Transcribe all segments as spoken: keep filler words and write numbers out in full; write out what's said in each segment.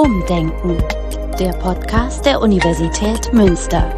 Umdenken, der Podcast der Universität Münster.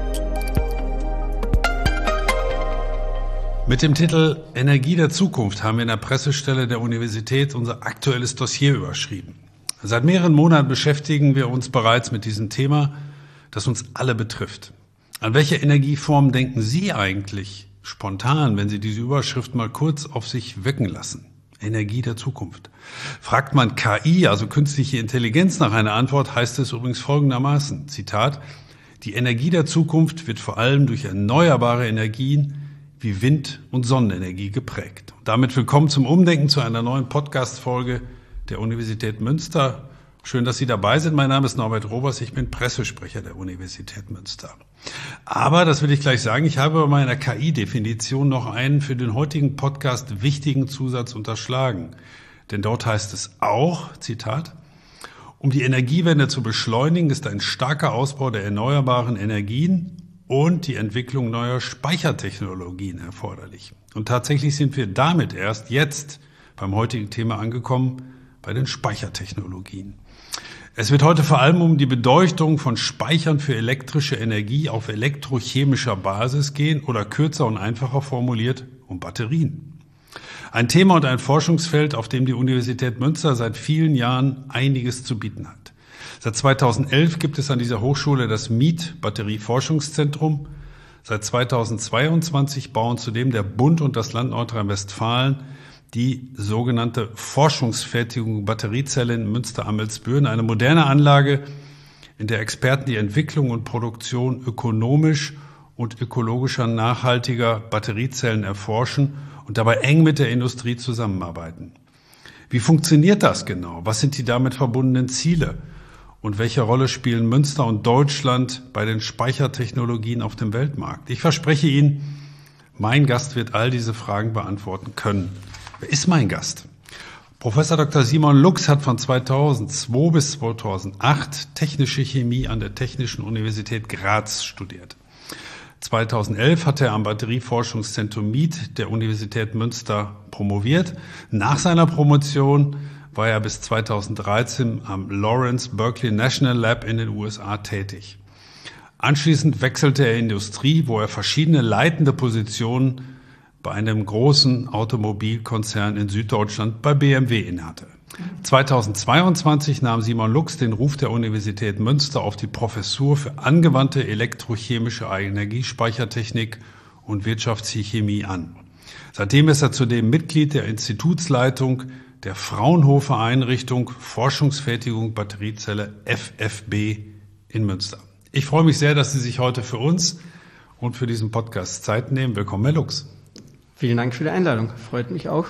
Mit dem Titel Energie der Zukunft haben wir in der Pressestelle der Universität unser aktuelles Dossier überschrieben. Seit mehreren Monaten beschäftigen wir uns bereits mit diesem Thema, das uns alle betrifft. An welche Energieformen denken Sie eigentlich spontan, wenn Sie diese Überschrift mal kurz auf sich wirken lassen? Energie der Zukunft. Fragt man K I, also künstliche Intelligenz, nach einer Antwort, heißt es übrigens folgendermaßen, Zitat, die Energie der Zukunft wird vor allem durch erneuerbare Energien wie Wind- und Sonnenenergie geprägt. Und damit willkommen zum Umdenken zu einer neuen Podcast-Folge der Universität Münster. Schön, dass Sie dabei sind. Mein Name ist Norbert Robers, ich bin Pressesprecher der Universität Münster. Aber, das will ich gleich sagen, ich habe bei meiner K I-Definition noch einen für den heutigen Podcast wichtigen Zusatz unterschlagen. Denn dort heißt es auch, Zitat, um die Energiewende zu beschleunigen, ist ein starker Ausbau der erneuerbaren Energien und die Entwicklung neuer Speichertechnologien erforderlich. Und tatsächlich sind wir damit erst jetzt beim heutigen Thema angekommen, bei den Speichertechnologien. Es wird heute vor allem um die Bedeutung von Speichern für elektrische Energie auf elektrochemischer Basis gehen oder kürzer und einfacher formuliert um Batterien. Ein Thema und ein Forschungsfeld, auf dem die Universität Münster seit vielen Jahren einiges zu bieten hat. Seit zweitausendelf gibt es an dieser Hochschule das M I T Batterieforschungszentrum. Seit zweitausendzweiundzwanzig bauen zudem der Bund und das Land Nordrhein-Westfalen die sogenannte Forschungsfertigung Batteriezelle in Münster-Amelsbüren, eine moderne Anlage, in der Experten die Entwicklung und Produktion ökonomisch und ökologischer nachhaltiger Batteriezellen erforschen und dabei eng mit der Industrie zusammenarbeiten. Wie funktioniert das genau? Was sind die damit verbundenen Ziele? Und welche Rolle spielen Münster und Deutschland bei den Speichertechnologien auf dem Weltmarkt? Ich verspreche Ihnen, mein Gast wird all diese Fragen beantworten können. Wer ist mein Gast? Professor Doktor Simon Lux hat von zweitausendzwei bis zweitausendacht Technische Chemie an der Technischen Universität Graz studiert. zweitausendelf hat er am Batterieforschungszentrum M I T der Universität Münster promoviert. Nach seiner Promotion war er bis zweitausenddreizehn am Lawrence Berkeley National Lab in den U S A tätig. Anschließend wechselte er in die Industrie, wo er verschiedene leitende Positionen bei einem großen Automobilkonzern in Süddeutschland bei B M W innehatte. zweitausendzweiundzwanzig nahm Simon Lux den Ruf der Universität Münster auf die Professur für angewandte elektrochemische Energiespeichertechnik und Wirtschaftschemie an. Seitdem ist er zudem Mitglied der Institutsleitung der Fraunhofer Einrichtung Forschungsfertigung Batteriezelle F F B in Münster. Ich freue mich sehr, dass Sie sich heute für uns und für diesen Podcast Zeit nehmen. Willkommen, Herr Lux. Vielen Dank für die Einladung. Freut mich auch.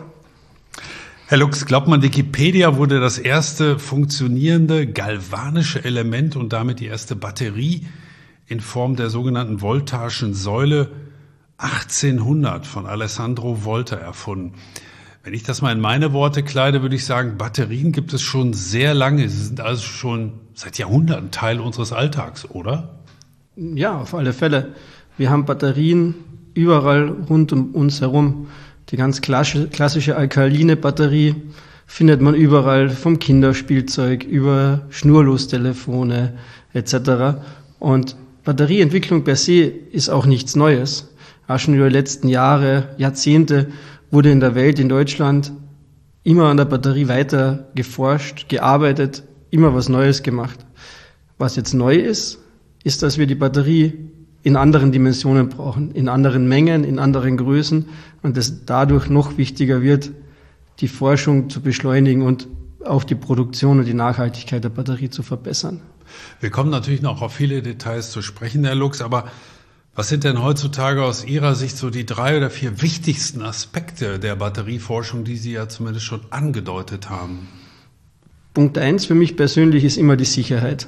Herr Lux, glaubt man, Wikipedia wurde das erste funktionierende galvanische Element und damit die erste Batterie in Form der sogenannten voltaischen Säule achtzehnhundert von Alessandro Volta erfunden. Wenn ich das mal in meine Worte kleide, würde ich sagen, Batterien gibt es schon sehr lange. Sie sind also schon seit Jahrhunderten Teil unseres Alltags, oder? Ja, auf alle Fälle. Wir haben Batterien überall rund um uns herum. Die ganz klassische alkaline Batterie findet man überall, vom Kinderspielzeug über Schnurlostelefone et cetera. Und Batterieentwicklung per se ist auch nichts Neues. Auch schon über die letzten Jahre, Jahrzehnte wurde in der Welt, in Deutschland, immer an der Batterie weiter geforscht, gearbeitet, immer was Neues gemacht. Was jetzt neu ist, ist, dass wir die Batterie in anderen Dimensionen brauchen, in anderen Mengen, in anderen Größen und es dadurch noch wichtiger wird, die Forschung zu beschleunigen und auch die Produktion und die Nachhaltigkeit der Batterie zu verbessern. Wir kommen natürlich noch auf viele Details zu sprechen, Herr Lux, aber was sind denn heutzutage aus Ihrer Sicht so die drei oder vier wichtigsten Aspekte der Batterieforschung, die Sie ja zumindest schon angedeutet haben? Punkt eins für mich persönlich ist immer die Sicherheit.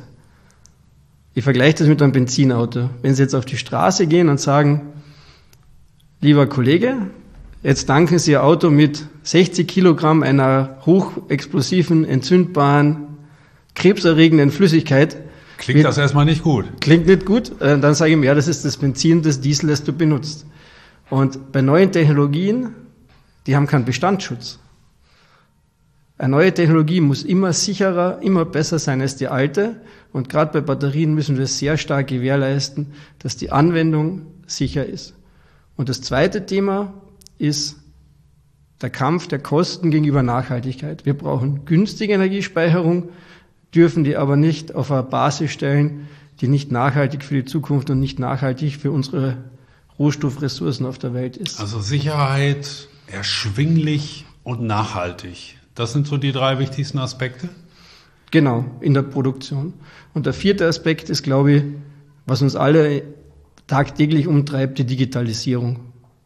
Ich vergleiche das mit einem Benzinauto. Wenn Sie jetzt auf die Straße gehen und sagen, lieber Kollege, jetzt tanken Sie Ihr Auto mit sechzig Kilogramm einer hochexplosiven, entzündbaren, krebserregenden Flüssigkeit. Klingt das erstmal nicht gut. Klingt nicht gut. Dann sage ich mir, ja, das ist das Benzin, das Diesel, das du benutzt. Und bei neuen Technologien, die haben keinen Bestandsschutz. Eine neue Technologie muss immer sicherer, immer besser sein als die alte. Und gerade bei Batterien müssen wir sehr stark gewährleisten, dass die Anwendung sicher ist. Und das zweite Thema ist der Kampf der Kosten gegenüber Nachhaltigkeit. Wir brauchen günstige Energiespeicherung, dürfen die aber nicht auf eine Basis stellen, die nicht nachhaltig für die Zukunft und nicht nachhaltig für unsere Rohstoffressourcen auf der Welt ist. Also Sicherheit, erschwinglich und nachhaltig. Das sind so die drei wichtigsten Aspekte? Genau, in der Produktion. Und der vierte Aspekt ist, glaube ich, was uns alle tagtäglich umtreibt, die Digitalisierung.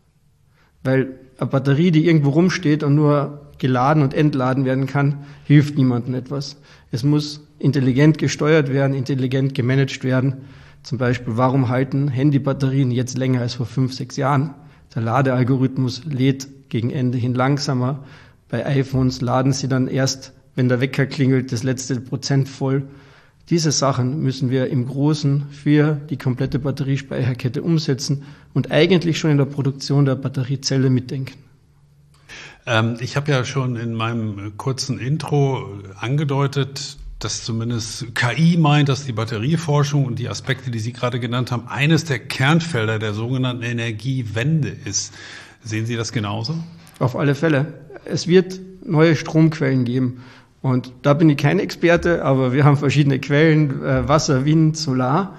Weil eine Batterie, die irgendwo rumsteht und nur geladen und entladen werden kann, hilft niemandem etwas. Es muss intelligent gesteuert werden, intelligent gemanagt werden. Zum Beispiel, warum halten Handybatterien jetzt länger als vor fünf, sechs Jahren? Der Ladealgorithmus lädt gegen Ende hin langsamer. Bei iPhones laden sie dann erst, wenn der Wecker klingelt, das letzte Prozent voll. Diese Sachen müssen wir im Großen für die komplette Batteriespeicherkette umsetzen und eigentlich schon in der Produktion der Batteriezelle mitdenken. Ähm, ich habe ja schon in meinem kurzen Intro angedeutet, dass zumindest K I meint, dass die Batterieforschung und die Aspekte, die Sie gerade genannt haben, eines der Kernfelder der sogenannten Energiewende ist. Sehen Sie das genauso? Auf alle Fälle. Es wird neue Stromquellen geben. Und da bin ich kein Experte, aber wir haben verschiedene Quellen, äh, Wasser, Wind, Solar.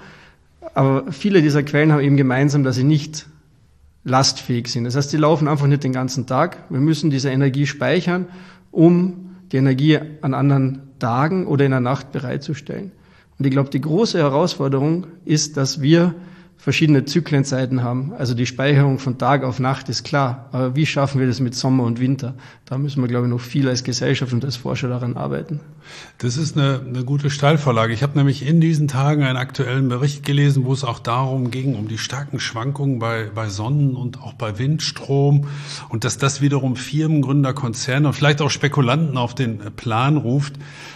Aber viele dieser Quellen haben eben gemeinsam, dass sie nicht lastfähig sind. Das heißt, die laufen einfach nicht den ganzen Tag. Wir müssen diese Energie speichern, um die Energie an anderen Tagen oder in der Nacht bereitzustellen. Und ich glaube, die große Herausforderung ist, dass wir verschiedene Zyklenzeiten haben. Also die Speicherung von Tag auf Nacht ist klar. Aber wie schaffen wir das mit Sommer und Winter? Da müssen wir, glaube ich, noch viel als Gesellschaft und als Forscher daran arbeiten. Das ist eine, eine gute Steilvorlage. Ich habe nämlich in diesen Tagen einen aktuellen Bericht gelesen, wo es auch darum ging, um die starken Schwankungen bei, bei Sonnen- und auch bei Windstrom. Und dass das wiederum Firmengründer, Konzerne und vielleicht auch Spekulanten auf den Plan ruft,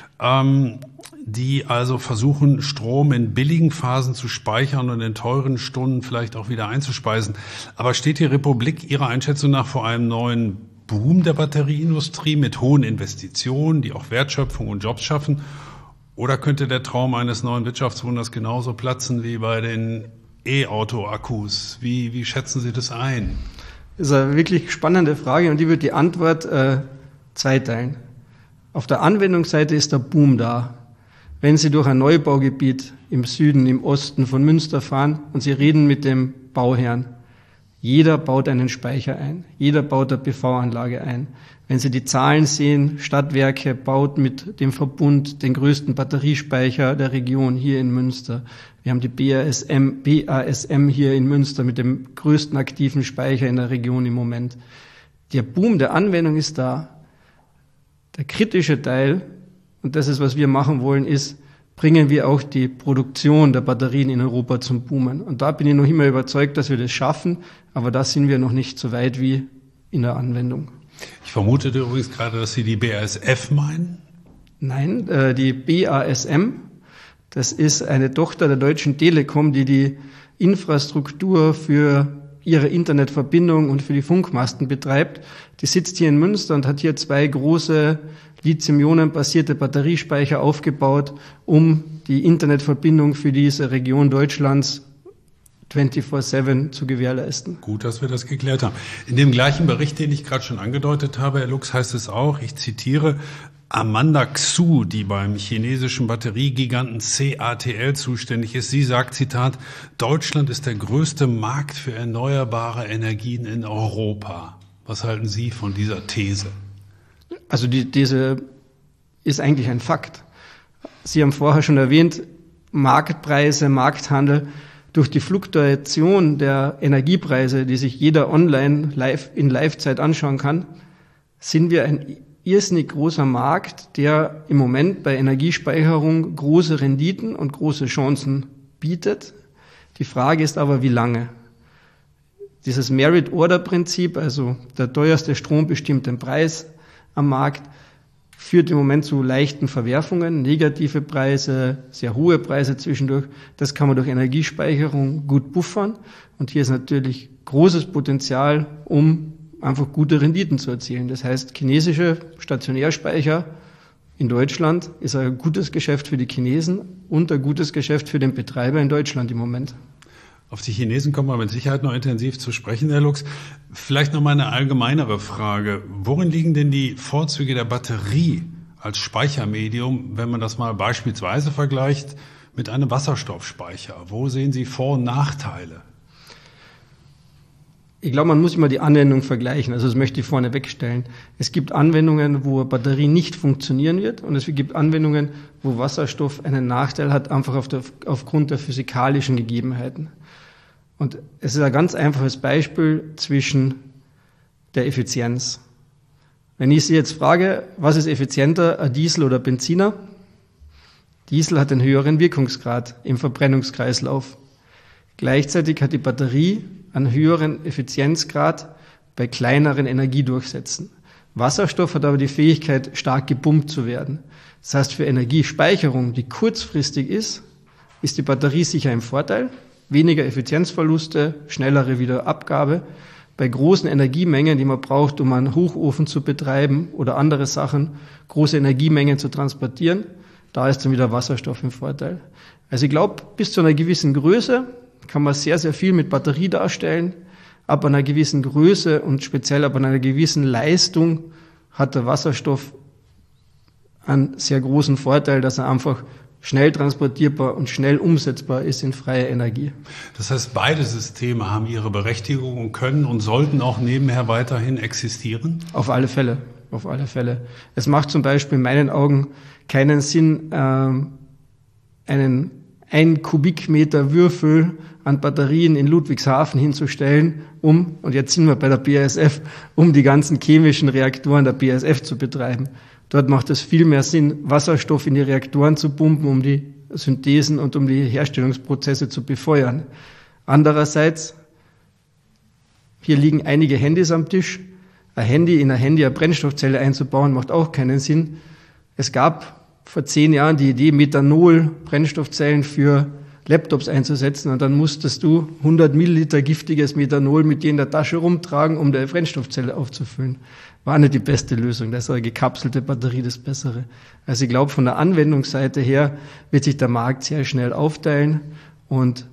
ähm, die also versuchen, Strom in billigen Phasen zu speichern und in teuren Stunden vielleicht auch wieder einzuspeisen. Aber steht die Republik Ihrer Einschätzung nach vor einem neuen Boom der Batterieindustrie mit hohen Investitionen, die auch Wertschöpfung und Jobs schaffen? Oder könnte der Traum eines neuen Wirtschaftswunders genauso platzen wie bei den E-Auto-Akkus? Wie, wie schätzen Sie das ein? Das ist eine wirklich spannende Frage und ich würde die Antwort äh, zweiteilen. Auf der Anwendungsseite ist der Boom da. Wenn Sie durch ein Neubaugebiet im Süden, im Osten von Münster fahren und Sie reden mit dem Bauherrn, jeder baut einen Speicher ein, jeder baut eine P V-Anlage ein. Wenn Sie die Zahlen sehen, Stadtwerke baut mit dem Verbund den größten Batteriespeicher der Region hier in Münster. Wir haben die B A S M, B A S M hier in Münster mit dem größten aktiven Speicher in der Region im Moment. Der Boom der Anwendung ist da. Der kritische Teil, und das ist, was wir machen wollen, ist, bringen wir auch die Produktion der Batterien in Europa zum Boomen. Und da bin ich noch immer überzeugt, dass wir das schaffen, aber da sind wir noch nicht so weit wie in der Anwendung. Ich vermutete übrigens gerade, dass Sie die B A S F meinen? Nein, äh, die B A S M, das ist eine Tochter der Deutschen Telekom, die die Infrastruktur für ihre Internetverbindung und für die Funkmasten betreibt. Die sitzt hier in Münster und hat hier zwei große Lithium-Ionen-basierte Batteriespeicher aufgebaut, um die Internetverbindung für diese Region Deutschlands vierundzwanzig sieben zu gewährleisten. Gut, dass wir das geklärt haben. In dem gleichen Bericht, den ich gerade schon angedeutet habe, Herr Lux, heißt es auch, ich zitiere, Amanda Xu, die beim chinesischen Batteriegiganten C A T L zuständig ist, sie sagt, Zitat, Deutschland ist der größte Markt für erneuerbare Energien in Europa. Was halten Sie von dieser These? Also die These ist eigentlich ein Fakt. Sie haben vorher schon erwähnt, Marktpreise, Markthandel. Durch die Fluktuation der Energiepreise, die sich jeder online live in Livezeit anschauen kann, sind wir ein irrsinnig großer Markt, der im Moment bei Energiespeicherung große Renditen und große Chancen bietet. Die Frage ist aber, wie lange? Dieses Merit-Order-Prinzip, also der teuerste Strom bestimmt den Preis am Markt, führt im Moment zu leichten Verwerfungen, negative Preise, sehr hohe Preise zwischendurch. Das kann man durch Energiespeicherung gut buffern. Und hier ist natürlich großes Potenzial, um einfach gute Renditen zu erzielen. Das heißt, chinesische Stationärspeicher in Deutschland ist ein gutes Geschäft für die Chinesen und ein gutes Geschäft für den Betreiber in Deutschland im Moment. Auf die Chinesen kommen wir mit Sicherheit noch intensiv zu sprechen, Herr Lux. Vielleicht noch mal eine allgemeinere Frage. Worin liegen denn die Vorzüge der Batterie als Speichermedium, wenn man das mal beispielsweise vergleicht mit einem Wasserstoffspeicher? Wo sehen Sie Vor- und Nachteile? Ich glaube, man muss immer die Anwendung vergleichen. Also das möchte ich vorne wegstellen. Es gibt Anwendungen, wo Batterie nicht funktionieren wird, und es gibt Anwendungen, wo Wasserstoff einen Nachteil hat, einfach auf der, aufgrund der physikalischen Gegebenheiten. Und es ist ein ganz einfaches Beispiel zwischen der Effizienz. Wenn ich Sie jetzt frage, was ist effizienter, ein Diesel oder Benziner? Diesel hat einen höheren Wirkungsgrad im Verbrennungskreislauf. Gleichzeitig hat die Batterie einen höheren Effizienzgrad bei kleineren Energiedurchsätzen. Wasserstoff hat aber die Fähigkeit, stark gepumpt zu werden. Das heißt, für Energiespeicherung, die kurzfristig ist, ist die Batterie sicher ein Vorteil. Weniger Effizienzverluste, schnellere Wiederabgabe. Bei großen Energiemengen, die man braucht, um einen Hochofen zu betreiben oder andere Sachen, große Energiemengen zu transportieren, da ist dann wieder Wasserstoff im Vorteil. Also ich glaube, bis zu einer gewissen Größe kann man sehr, sehr viel mit Batterie darstellen. Ab einer gewissen Größe und speziell ab einer gewissen Leistung hat der Wasserstoff einen sehr großen Vorteil, dass er einfach schnell transportierbar und schnell umsetzbar ist in freier Energie. Das heißt, beide Systeme haben ihre Berechtigung und können und sollten auch nebenher weiterhin existieren? Auf alle Fälle, auf alle Fälle. Es macht zum Beispiel in meinen Augen keinen Sinn, ähm, einen ein Kubikmeter Würfel an Batterien in Ludwigshafen hinzustellen, um, und jetzt sind wir bei der B A S F, um die ganzen chemischen Reaktoren der B A S F zu betreiben. Dort macht es viel mehr Sinn, Wasserstoff in die Reaktoren zu pumpen, um die Synthesen und um die Herstellungsprozesse zu befeuern. Andererseits, hier liegen einige Handys am Tisch. Ein Handy in ein Handy eine Brennstoffzelle einzubauen, macht auch keinen Sinn. Es gab vor zehn Jahren die Idee, Methanol-Brennstoffzellen für Laptops einzusetzen, und dann musstest du hundert Milliliter giftiges Methanol mit dir in der Tasche rumtragen, um deine Brennstoffzelle aufzufüllen. War nicht die beste Lösung. Da ist eine gekapselte Batterie das Bessere. Also ich glaube, von der Anwendungsseite her wird sich der Markt sehr schnell aufteilen, und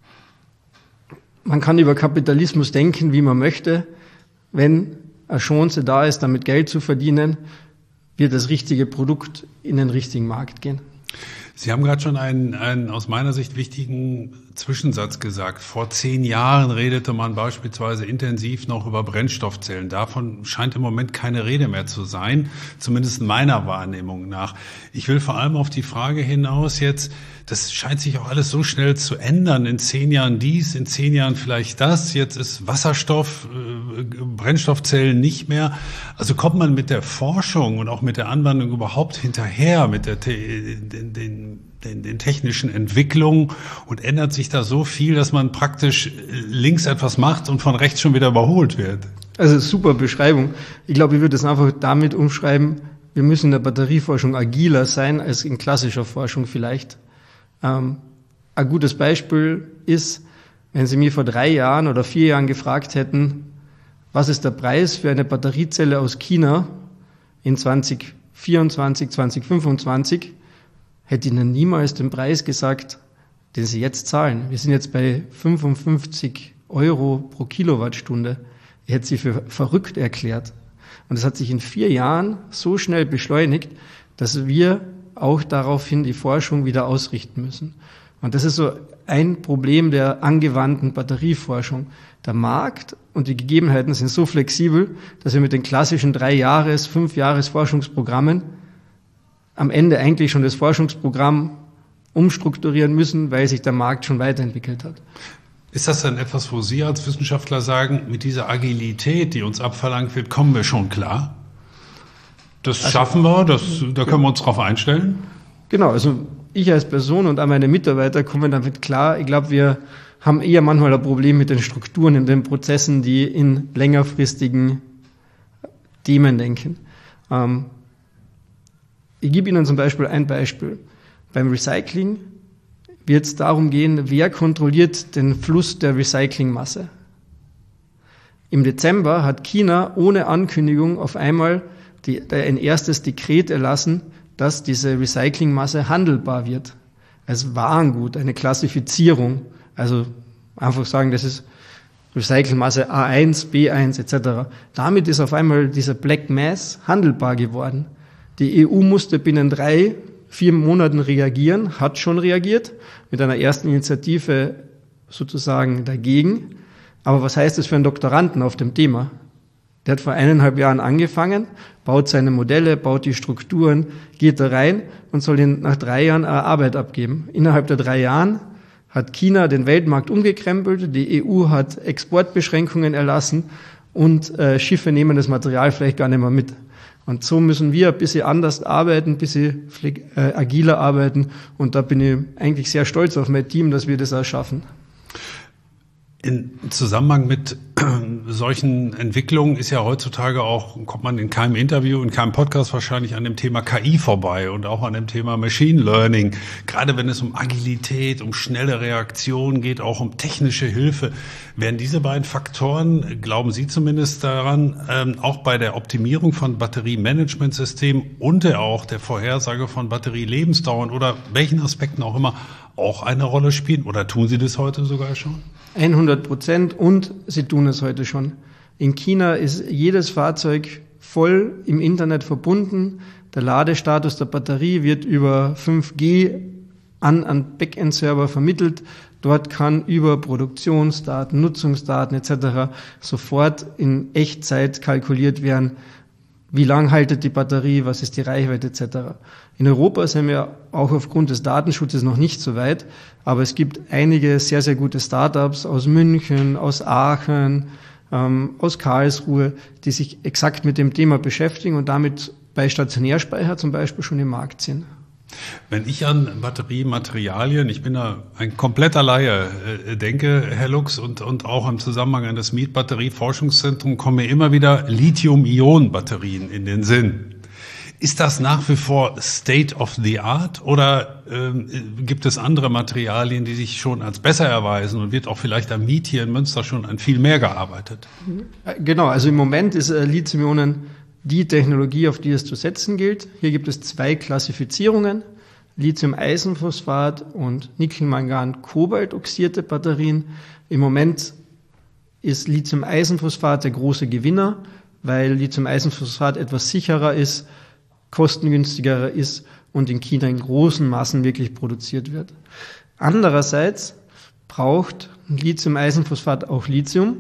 man kann über Kapitalismus denken, wie man möchte. Wenn eine Chance da ist, damit Geld zu verdienen, wird das richtige Produkt in den richtigen Markt gehen. Sie haben gerade schon einen, einen aus meiner Sicht wichtigen Zwischensatz gesagt. Vor zehn Jahren redete man beispielsweise intensiv noch über Brennstoffzellen. Davon scheint im Moment keine Rede mehr zu sein, zumindest meiner Wahrnehmung nach. Ich will vor allem auf die Frage hinaus jetzt, das scheint sich auch alles so schnell zu ändern. In zehn Jahren dies, in zehn Jahren vielleicht das. Jetzt ist Wasserstoff, äh, Brennstoffzellen nicht mehr. Also kommt man mit der Forschung und auch mit der Anwendung überhaupt hinterher, mit der, den, den, den, den technischen Entwicklungen, und ändert sich da so viel, dass man praktisch links etwas macht und von rechts schon wieder überholt wird? Also super Beschreibung. Ich glaube, ich würde es einfach damit umschreiben, wir müssen in der Batterieforschung agiler sein als in klassischer Forschung vielleicht. Ähm, ein gutes Beispiel ist, wenn Sie mir vor drei Jahren oder vier Jahren gefragt hätten, was ist der Preis für eine Batteriezelle aus China in zwanzig vierundzwanzig, zwanzig fünfundzwanzig, hätte ich Ihnen niemals den Preis gesagt, den Sie jetzt zahlen. Wir sind jetzt bei fünfundfünfzig Euro pro Kilowattstunde. Ich hätte Sie für verrückt erklärt. Und es hat sich in vier Jahren so schnell beschleunigt, dass wir auch daraufhin die Forschung wieder ausrichten müssen. Und das ist so ein Problem der angewandten Batterieforschung. Der Markt und die Gegebenheiten sind so flexibel, dass wir mit den klassischen drei Jahres, fünf Jahres Forschungsprogrammen am Ende eigentlich schon das Forschungsprogramm umstrukturieren müssen, weil sich der Markt schon weiterentwickelt hat. Ist das dann etwas, wo Sie als Wissenschaftler sagen, mit dieser Agilität, die uns abverlangt wird, kommen wir schon klar? Das also, schaffen wir, das, da können wir uns drauf einstellen? Genau, also ich als Person und auch meine Mitarbeiter kommen damit klar. Ich glaube, wir haben eher manchmal ein Problem mit den Strukturen in den Prozessen, die in längerfristigen Themen denken. Ähm, ich gebe Ihnen zum Beispiel ein Beispiel. Beim Recycling wird es darum gehen, wer kontrolliert den Fluss der Recyclingmasse. Im Dezember hat China ohne Ankündigung auf einmal die, ein erstes Dekret erlassen, dass diese Recyclingmasse handelbar wird. Als Warengut, eine Klassifizierung. Also einfach sagen, das ist Recyclingmasse A eins, B eins et cetera. Damit ist auf einmal dieser Black Mass handelbar geworden. Die E U musste binnen drei, vier Monaten reagieren, hat schon reagiert, mit einer ersten Initiative sozusagen dagegen. Aber was heißt das für einen Doktoranden auf dem Thema? Der hat vor eineinhalb Jahren angefangen, baut seine Modelle, baut die Strukturen, geht da rein und soll ihn nach drei Jahren eine Arbeit abgeben. Innerhalb der drei Jahren hat China den Weltmarkt umgekrempelt, die E U hat Exportbeschränkungen erlassen und äh, Schiffe nehmen das Material vielleicht gar nicht mehr mit. Und so müssen wir ein bisschen anders arbeiten, ein bisschen äh, agiler arbeiten. Und da bin ich eigentlich sehr stolz auf mein Team, dass wir das auch schaffen. In Zusammenhang mit solchen Entwicklungen ist ja heutzutage auch, kommt man in keinem Interview, in keinem Podcast wahrscheinlich an dem Thema K I vorbei und auch an dem Thema Machine Learning. Gerade wenn es um Agilität, um schnelle Reaktion geht, auch um technische Hilfe. Werden diese beiden Faktoren, glauben Sie zumindest daran, ähm, auch bei der Optimierung von Batteriemanagementsystemen und der auch der Vorhersage von Batterielebensdauern oder welchen Aspekten auch immer auch eine Rolle spielen? Oder tun Sie das heute sogar schon? hundert Prozent und sie tun es heute schon. In China ist jedes Fahrzeug voll im Internet verbunden. Der Ladestatus der Batterie wird über fünf G an einen Backend-Server vermittelt. Dort kann über Produktionsdaten, Nutzungsdaten et cetera sofort in Echtzeit kalkuliert werden, wie lang haltet die Batterie, was ist die Reichweite et cetera. In Europa sind wir auch aufgrund des Datenschutzes noch nicht so weit, aber es gibt einige sehr, sehr gute Startups aus München, aus Aachen, ähm, aus Karlsruhe, die sich exakt mit dem Thema beschäftigen und damit bei Stationärspeicher zum Beispiel schon im Markt sind. Wenn ich an Batteriematerialien, ich bin da ein kompletter Laie, äh, denke, Herr Lux, und, und auch im Zusammenhang an das M I E T-Batterieforschungszentrum kommen mir immer wieder Lithium-Ionen-Batterien in den Sinn. Ist das nach wie vor State of the Art oder ähm, gibt es andere Materialien, die sich schon als besser erweisen und wird auch vielleicht am M I E T hier in Münster schon an viel mehr gearbeitet? Genau, also im Moment ist äh, Lithium-Ionen die Technologie, auf die es zu setzen gilt. Hier gibt es zwei Klassifizierungen, Lithium-Eisenphosphat und Nickel-Mangan-Kobalt-oxidierte Batterien. Im Moment ist Lithium-Eisenphosphat der große Gewinner, weil Lithium-Eisenphosphat etwas sicherer ist, kostengünstiger ist und in China in großen Massen wirklich produziert wird. Andererseits braucht Lithium-Eisenphosphat auch Lithium.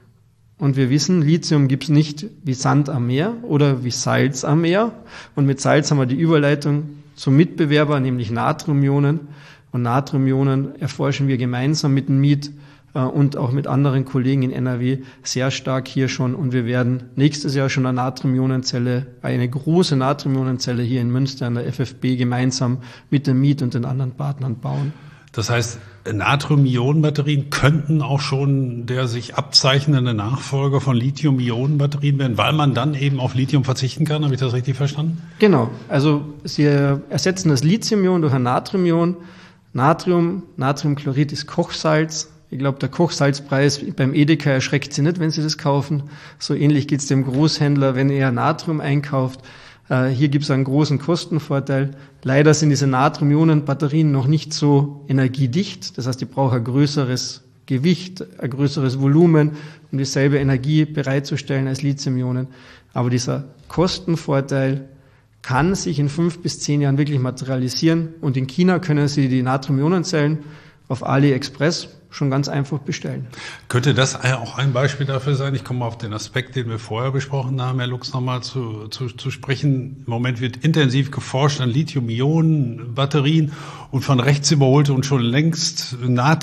Und wir wissen, Lithium gibt es nicht wie Sand am Meer oder wie Salz am Meer. Und mit Salz haben wir die Überleitung zum Mitbewerber, nämlich Natriumionen. Und Natriumionen erforschen wir gemeinsam mit dem M I E T äh, und auch mit anderen Kollegen in N R W sehr stark hier schon. Und wir werden nächstes Jahr schon eine Natriumionenzelle, eine große Natriumionenzelle hier in Münster an der F F B gemeinsam mit dem M I E T und den anderen Partnern bauen. Das heißt, Natrium-Ionen-Batterien könnten auch schon der sich abzeichnende Nachfolger von Lithium-Ionen-Batterien werden, weil man dann eben auf Lithium verzichten kann. Habe ich das richtig verstanden? Genau. Also Sie ersetzen das Lithium-Ion durch ein Natrium-Ion. Natrium, Natriumchlorid ist Kochsalz. Ich glaube, der Kochsalzpreis beim Edeka erschreckt Sie nicht, wenn Sie das kaufen. So ähnlich geht es dem Großhändler, wenn er Natrium einkauft. Hier gibt es einen großen Kostenvorteil. Leider sind diese Natrium-Ionen-Batterien noch nicht so energiedicht. Das heißt, die brauchen ein größeres Gewicht, ein größeres Volumen, um dieselbe Energie bereitzustellen als Lithium-Ionen. Aber dieser Kostenvorteil kann sich in fünf bis zehn Jahren wirklich materialisieren. Und in China können Sie die Natrium-Ionen-Zellen auf AliExpress schon ganz einfach bestellen. Könnte das auch ein Beispiel dafür sein? Ich komme auf den Aspekt, den wir vorher besprochen haben, Herr Lux, nochmal zu, zu, zu sprechen. Im Moment wird intensiv geforscht an Lithium-Ionen-Batterien und von rechts überholte und schon längst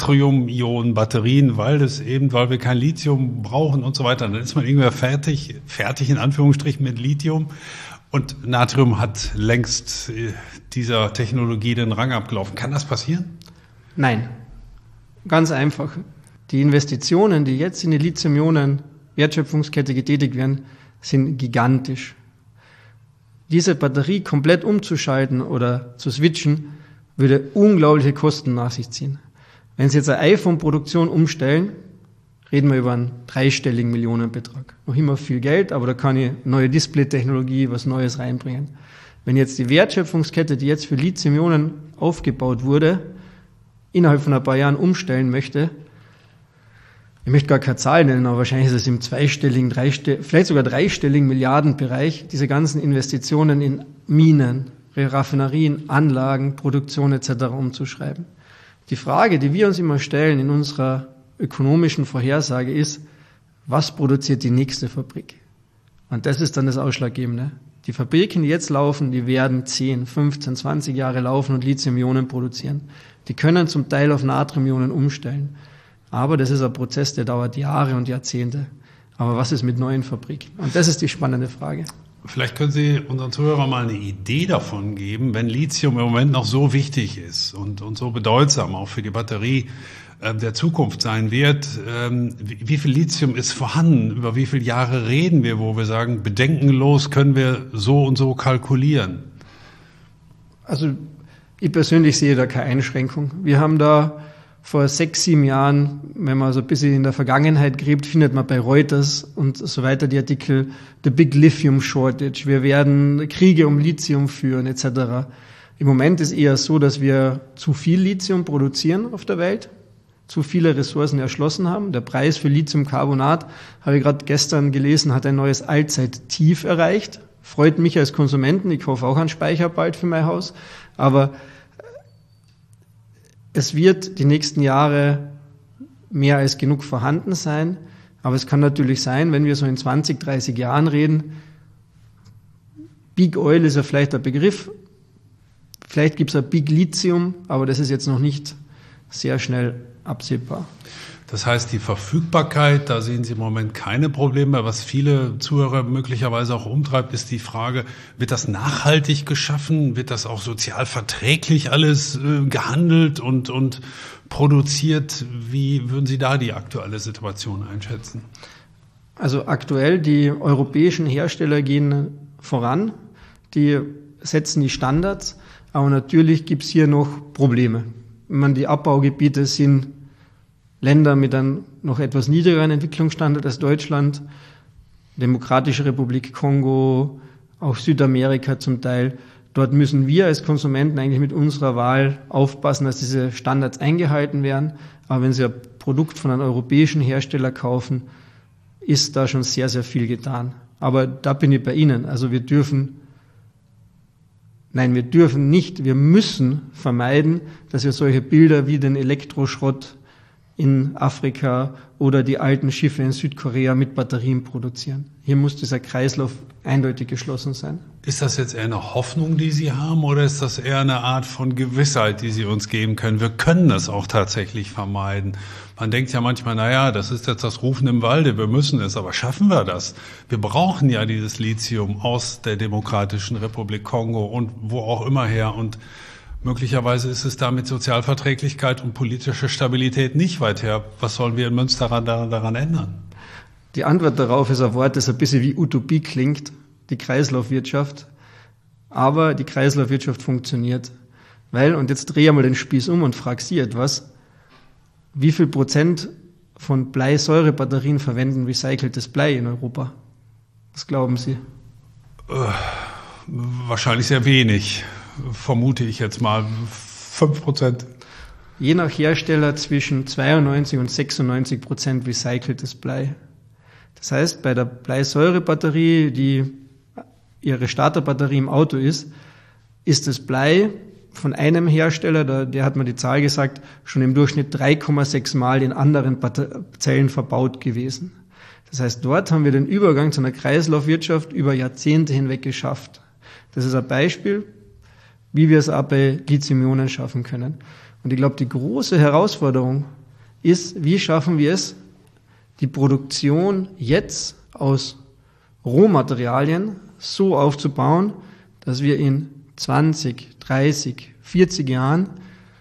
Natrium-Ionen-Batterien, weil das eben, weil wir kein Lithium brauchen und so weiter. Dann ist man irgendwann fertig, fertig in Anführungsstrichen mit Lithium. Und Natrium hat längst dieser Technologie den Rang abgelaufen. Kann das passieren? Nein. Ganz einfach. Die Investitionen, die jetzt in die Lithium-Ionen-Wertschöpfungskette getätigt werden, sind gigantisch. Diese Batterie komplett umzuschalten oder zu switchen, würde unglaubliche Kosten nach sich ziehen. Wenn Sie jetzt eine iPhone-Produktion umstellen, reden wir über einen dreistelligen Millionenbetrag. Noch immer viel Geld, aber da kann ich neue Display-Technologie, was Neues reinbringen. Wenn jetzt die Wertschöpfungskette, die jetzt für Lithium-Ionen aufgebaut wurde, innerhalb von ein paar Jahren umstellen möchte, ich möchte gar keine Zahl nennen, aber wahrscheinlich ist es im zweistelligen, dreistelligen, vielleicht sogar dreistelligen Milliardenbereich, diese ganzen Investitionen in Minen, Raffinerien, Anlagen, Produktion et cetera umzuschreiben. Die Frage, die wir uns immer stellen in unserer ökonomischen Vorhersage ist, was produziert die nächste Fabrik? Und das ist dann das Ausschlaggebende. Die Fabriken, die jetzt laufen, die werden zehn, fünfzehn, zwanzig Jahre laufen und Lithium-Ionen produzieren. Die können zum Teil auf Natrium-Ionen umstellen. Aber das ist ein Prozess, der dauert Jahre und Jahrzehnte. Aber was ist mit neuen Fabriken? Und das ist die spannende Frage. Vielleicht können Sie unseren Zuhörern mal eine Idee davon geben, wenn Lithium im Moment noch so wichtig ist und, und so bedeutsam auch für die Batterie äh, der Zukunft sein wird. Ähm, wie, wie viel Lithium ist vorhanden? Über wie viele Jahre reden wir, wo wir sagen, bedenkenlos können wir so und so kalkulieren? Also ich persönlich sehe da keine Einschränkung. Wir haben da vor sechs, sieben Jahren, wenn man so ein bisschen in der Vergangenheit gräbt, findet man bei Reuters und so weiter die Artikel The Big Lithium Shortage. Wir werden Kriege um Lithium führen et cetera. Im Moment ist eher so, dass wir zu viel Lithium produzieren auf der Welt, zu viele Ressourcen erschlossen haben. Der Preis für Lithiumcarbonat, habe ich gerade gestern gelesen, hat ein neues Allzeittief erreicht. Freut mich als Konsumenten. Ich hoffe auch an Speicher bald für mein Haus. Aber es wird die nächsten Jahre mehr als genug vorhanden sein, aber es kann natürlich sein, wenn wir so in zwanzig, dreißig Jahren reden, Big Oil ist ja vielleicht ein Begriff, vielleicht gibt es ein Big Lithium, aber das ist jetzt noch nicht sehr schnell absehbar. Das heißt, die Verfügbarkeit, da sehen Sie im Moment keine Probleme. Was viele Zuhörer möglicherweise auch umtreibt, ist die Frage, wird das nachhaltig geschaffen? Wird das auch sozial verträglich alles äh, gehandelt und, und produziert? Wie würden Sie da die aktuelle Situation einschätzen? Also aktuell, die europäischen Hersteller gehen voran, die setzen die Standards, aber natürlich gibt es hier noch Probleme. Wenn man die Abbaugebiete sind, Länder mit einem noch etwas niedrigeren Entwicklungsstandard als Deutschland, Demokratische Republik Kongo, auch Südamerika zum Teil. Dort müssen wir als Konsumenten eigentlich mit unserer Wahl aufpassen, dass diese Standards eingehalten werden. Aber wenn Sie ein Produkt von einem europäischen Hersteller kaufen, ist da schon sehr, sehr viel getan. Aber da bin ich bei Ihnen. Also wir dürfen, nein, wir dürfen nicht, wir müssen vermeiden, dass wir solche Bilder wie den Elektroschrott in Afrika oder die alten Schiffe in Südkorea mit Batterien produzieren. Hier muss dieser Kreislauf eindeutig geschlossen sein. Ist das jetzt eher eine Hoffnung, die Sie haben, oder ist das eher eine Art von Gewissheit, die Sie uns geben können? Wir können das auch tatsächlich vermeiden. Man denkt ja manchmal, naja, das ist jetzt das Rufen im Walde, wir müssen es, aber schaffen wir das? Wir brauchen ja dieses Lithium aus der Demokratischen Republik Kongo und wo auch immer her, und möglicherweise ist es da mit Sozialverträglichkeit und politischer Stabilität nicht weit her. Was sollen wir in Münster daran, daran ändern? Die Antwort darauf ist ein Wort, das ein bisschen wie Utopie klingt, die Kreislaufwirtschaft. Aber die Kreislaufwirtschaft funktioniert. Weil, und jetzt drehe ich mal den Spieß um und frage Sie etwas, wie viel Prozent von Bleisäurebatterien verwenden recyceltes Blei in Europa? Was glauben Sie? Äh, wahrscheinlich sehr wenig. Vermute ich jetzt mal fünf Prozent. Je nach Hersteller zwischen zweiundneunzig und sechsundneunzig Prozent recyceltes Blei. Das heißt, bei der Bleisäurebatterie, die Ihre Starterbatterie im Auto ist, ist das Blei von einem Hersteller, der, der hat mir die Zahl gesagt, schon im Durchschnitt drei Komma sechs Mal in anderen Batter- Zellen verbaut gewesen. Das heißt, dort haben wir den Übergang zu einer Kreislaufwirtschaft über Jahrzehnte hinweg geschafft. Das ist ein Beispiel, wie wir es auch bei Lithium-Ionen schaffen können. Und ich glaube, die große Herausforderung ist, wie schaffen wir es, die Produktion jetzt aus Rohmaterialien so aufzubauen, dass wir in zwanzig, dreißig, vierzig Jahren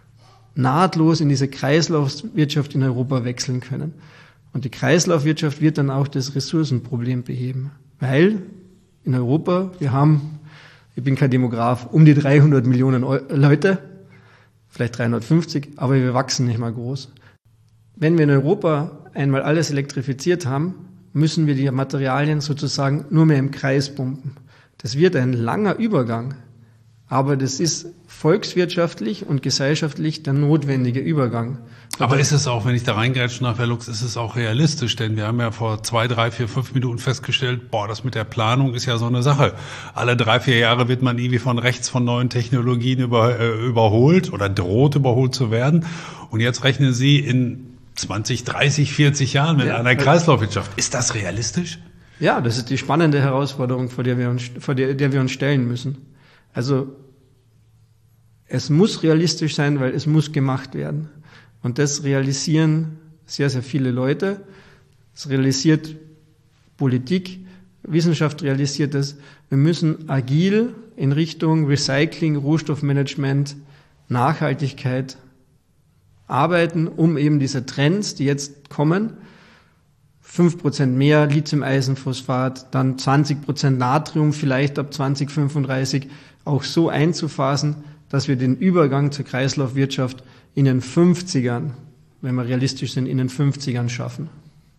nahtlos in diese Kreislaufwirtschaft in Europa wechseln können. Und die Kreislaufwirtschaft wird dann auch das Ressourcenproblem beheben. Weil in Europa, wir haben, ich bin kein Demograf, um die dreihundert Millionen Leute, vielleicht dreihundertfünfzig, aber wir wachsen nicht mal groß. wenn wir in Europa einmal alles elektrifiziert haben, müssen wir die Materialien sozusagen nur mehr im Kreis pumpen. Das wird ein langer Übergang, aber das ist volkswirtschaftlich und gesellschaftlich der notwendige Übergang. Aber ist es auch, wenn ich da reingrätsche nach Verlux, ist es auch realistisch? Denn wir haben ja vor zwei, drei, vier, fünf Minuten festgestellt, boah, das mit der Planung ist ja so eine Sache. Alle drei, vier Jahre wird man irgendwie von rechts von neuen Technologien über, äh, überholt oder droht überholt zu werden. Und jetzt rechnen Sie in zwanzig, dreißig, vierzig Jahren mit ja, einer Kreislaufwirtschaft. Ist das realistisch? Ja, das ist die spannende Herausforderung, vor der wir uns, vor der, der wir uns stellen müssen. Also, es muss realistisch sein, weil es muss gemacht werden. Und das realisieren sehr, sehr viele Leute. Es realisiert Politik, Wissenschaft realisiert das. Wir müssen agil in Richtung Recycling, Rohstoffmanagement, Nachhaltigkeit arbeiten, um eben diese Trends, die jetzt kommen, fünf Prozent mehr Lithium-Eisenphosphat, dann zwanzig Prozent Natrium vielleicht ab zwanzig fünfunddreißig, auch so einzuphasen, dass wir den Übergang zur Kreislaufwirtschaft in den fünfzigern, wenn wir realistisch sind, in den fünfzigern schaffen.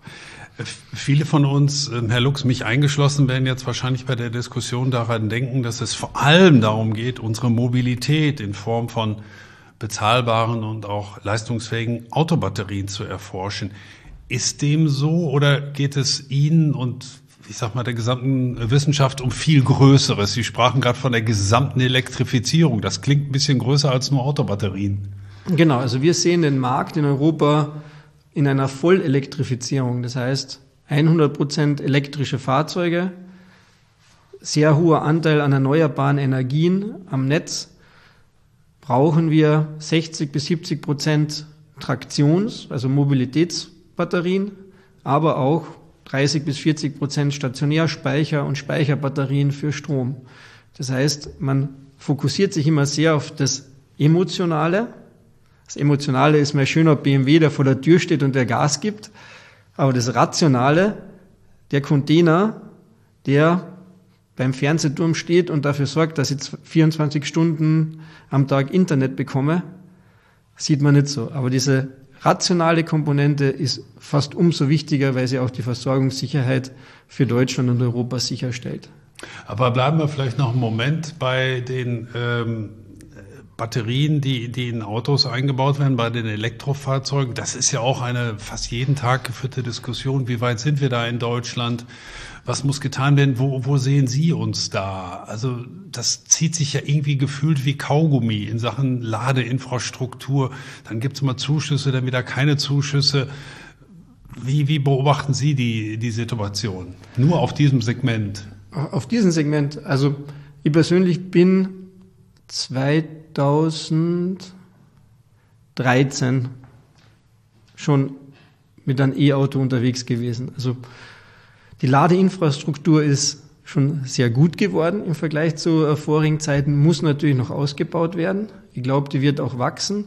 Viele von uns, Herr Lux, mich eingeschlossen, werden jetzt wahrscheinlich bei der Diskussion daran denken, dass es vor allem darum geht, unsere Mobilität in Form von bezahlbaren und auch leistungsfähigen Autobatterien zu erforschen. Ist dem so oder geht es Ihnen und ich sag mal der gesamten Wissenschaft um viel Größeres? Sie sprachen gerade von der gesamten Elektrifizierung. Das klingt ein bisschen größer als nur Autobatterien. Genau, also wir sehen den Markt in Europa in einer Vollelektrifizierung. Das heißt hundert Prozent elektrische Fahrzeuge, sehr hoher Anteil an erneuerbaren Energien am Netz. Brauchen wir sechzig bis siebzig Prozent Traktions-, also Mobilitätsbatterien, aber auch dreißig bis vierzig Prozent Stationärspeicher und Speicherbatterien für Strom. Das heißt, man fokussiert sich immer sehr auf das Emotionale. Das Emotionale ist mal schöner B M W, der vor der Tür steht und der Gas gibt. Aber das Rationale, der Container, der beim Fernsehturm steht und dafür sorgt, dass ich vierundzwanzig Stunden am Tag Internet bekomme, sieht man nicht so. Aber diese rationale Komponente ist fast umso wichtiger, weil sie auch die Versorgungssicherheit für Deutschland und Europa sicherstellt. Aber bleiben wir vielleicht noch einen Moment bei den ähm, Batterien, die, die in Autos eingebaut werden, bei den Elektrofahrzeugen. Das ist ja auch eine fast jeden Tag geführte Diskussion. Wie weit sind wir da in Deutschland? Was muss getan werden? Wo, wo sehen Sie uns da? Also das zieht sich ja irgendwie gefühlt wie Kaugummi in Sachen Ladeinfrastruktur. Dann gibt es mal Zuschüsse, dann wieder keine Zuschüsse. Wie, wie beobachten Sie die, die Situation? Nur auf diesem Segment? Auf diesem Segment. Also ich persönlich bin zweitausenddreizehn schon mit einem E-Auto unterwegs gewesen. Also die Ladeinfrastruktur ist schon sehr gut geworden im Vergleich zu äh, vorigen Zeiten, muss natürlich noch ausgebaut werden. Ich glaube, die wird auch wachsen.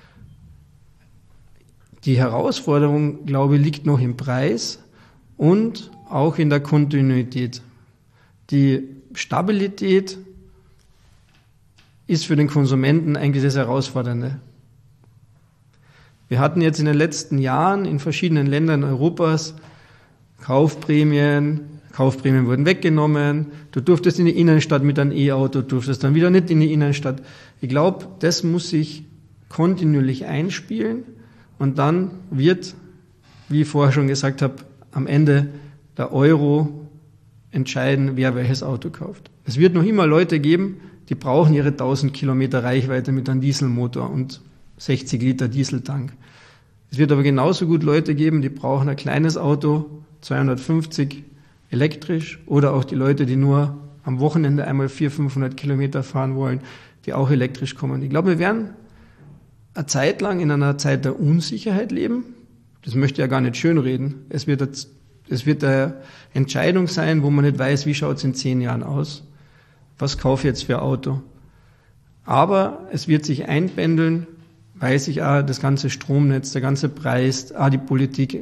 Die Herausforderung, glaube ich, liegt noch im Preis und auch in der Kontinuität. Die Stabilität ist für den Konsumenten eigentlich das Herausfordernde. Wir hatten jetzt in den letzten Jahren in verschiedenen Ländern Europas Kaufprämien, Kaufprämien wurden weggenommen, du durftest in die Innenstadt mit einem E-Auto, durftest dann wieder nicht in die Innenstadt. Ich glaube, das muss sich kontinuierlich einspielen und dann wird, wie ich vorher schon gesagt habe, am Ende der Euro entscheiden, wer welches Auto kauft. Es wird noch immer Leute geben, die brauchen ihre tausend Kilometer Reichweite mit einem Dieselmotor und sechzig Liter Dieseltank. Es wird aber genauso gut Leute geben, die brauchen ein kleines Auto, zweihundertfünfzig elektrisch, oder auch die Leute, die nur am Wochenende einmal vierhundert, fünfhundert Kilometer fahren wollen, die auch elektrisch kommen. Ich glaube, wir werden eine Zeit lang in einer Zeit der Unsicherheit leben. Das möchte ich ja gar nicht schönreden. Es wird, es wird eine Entscheidung sein, wo man nicht weiß, wie schaut es in zehn Jahren aus. Was kaufe ich jetzt für ein Auto? Aber es wird sich einpendeln, weil sich auch das ganze Stromnetz, der ganze Preis, auch die Politik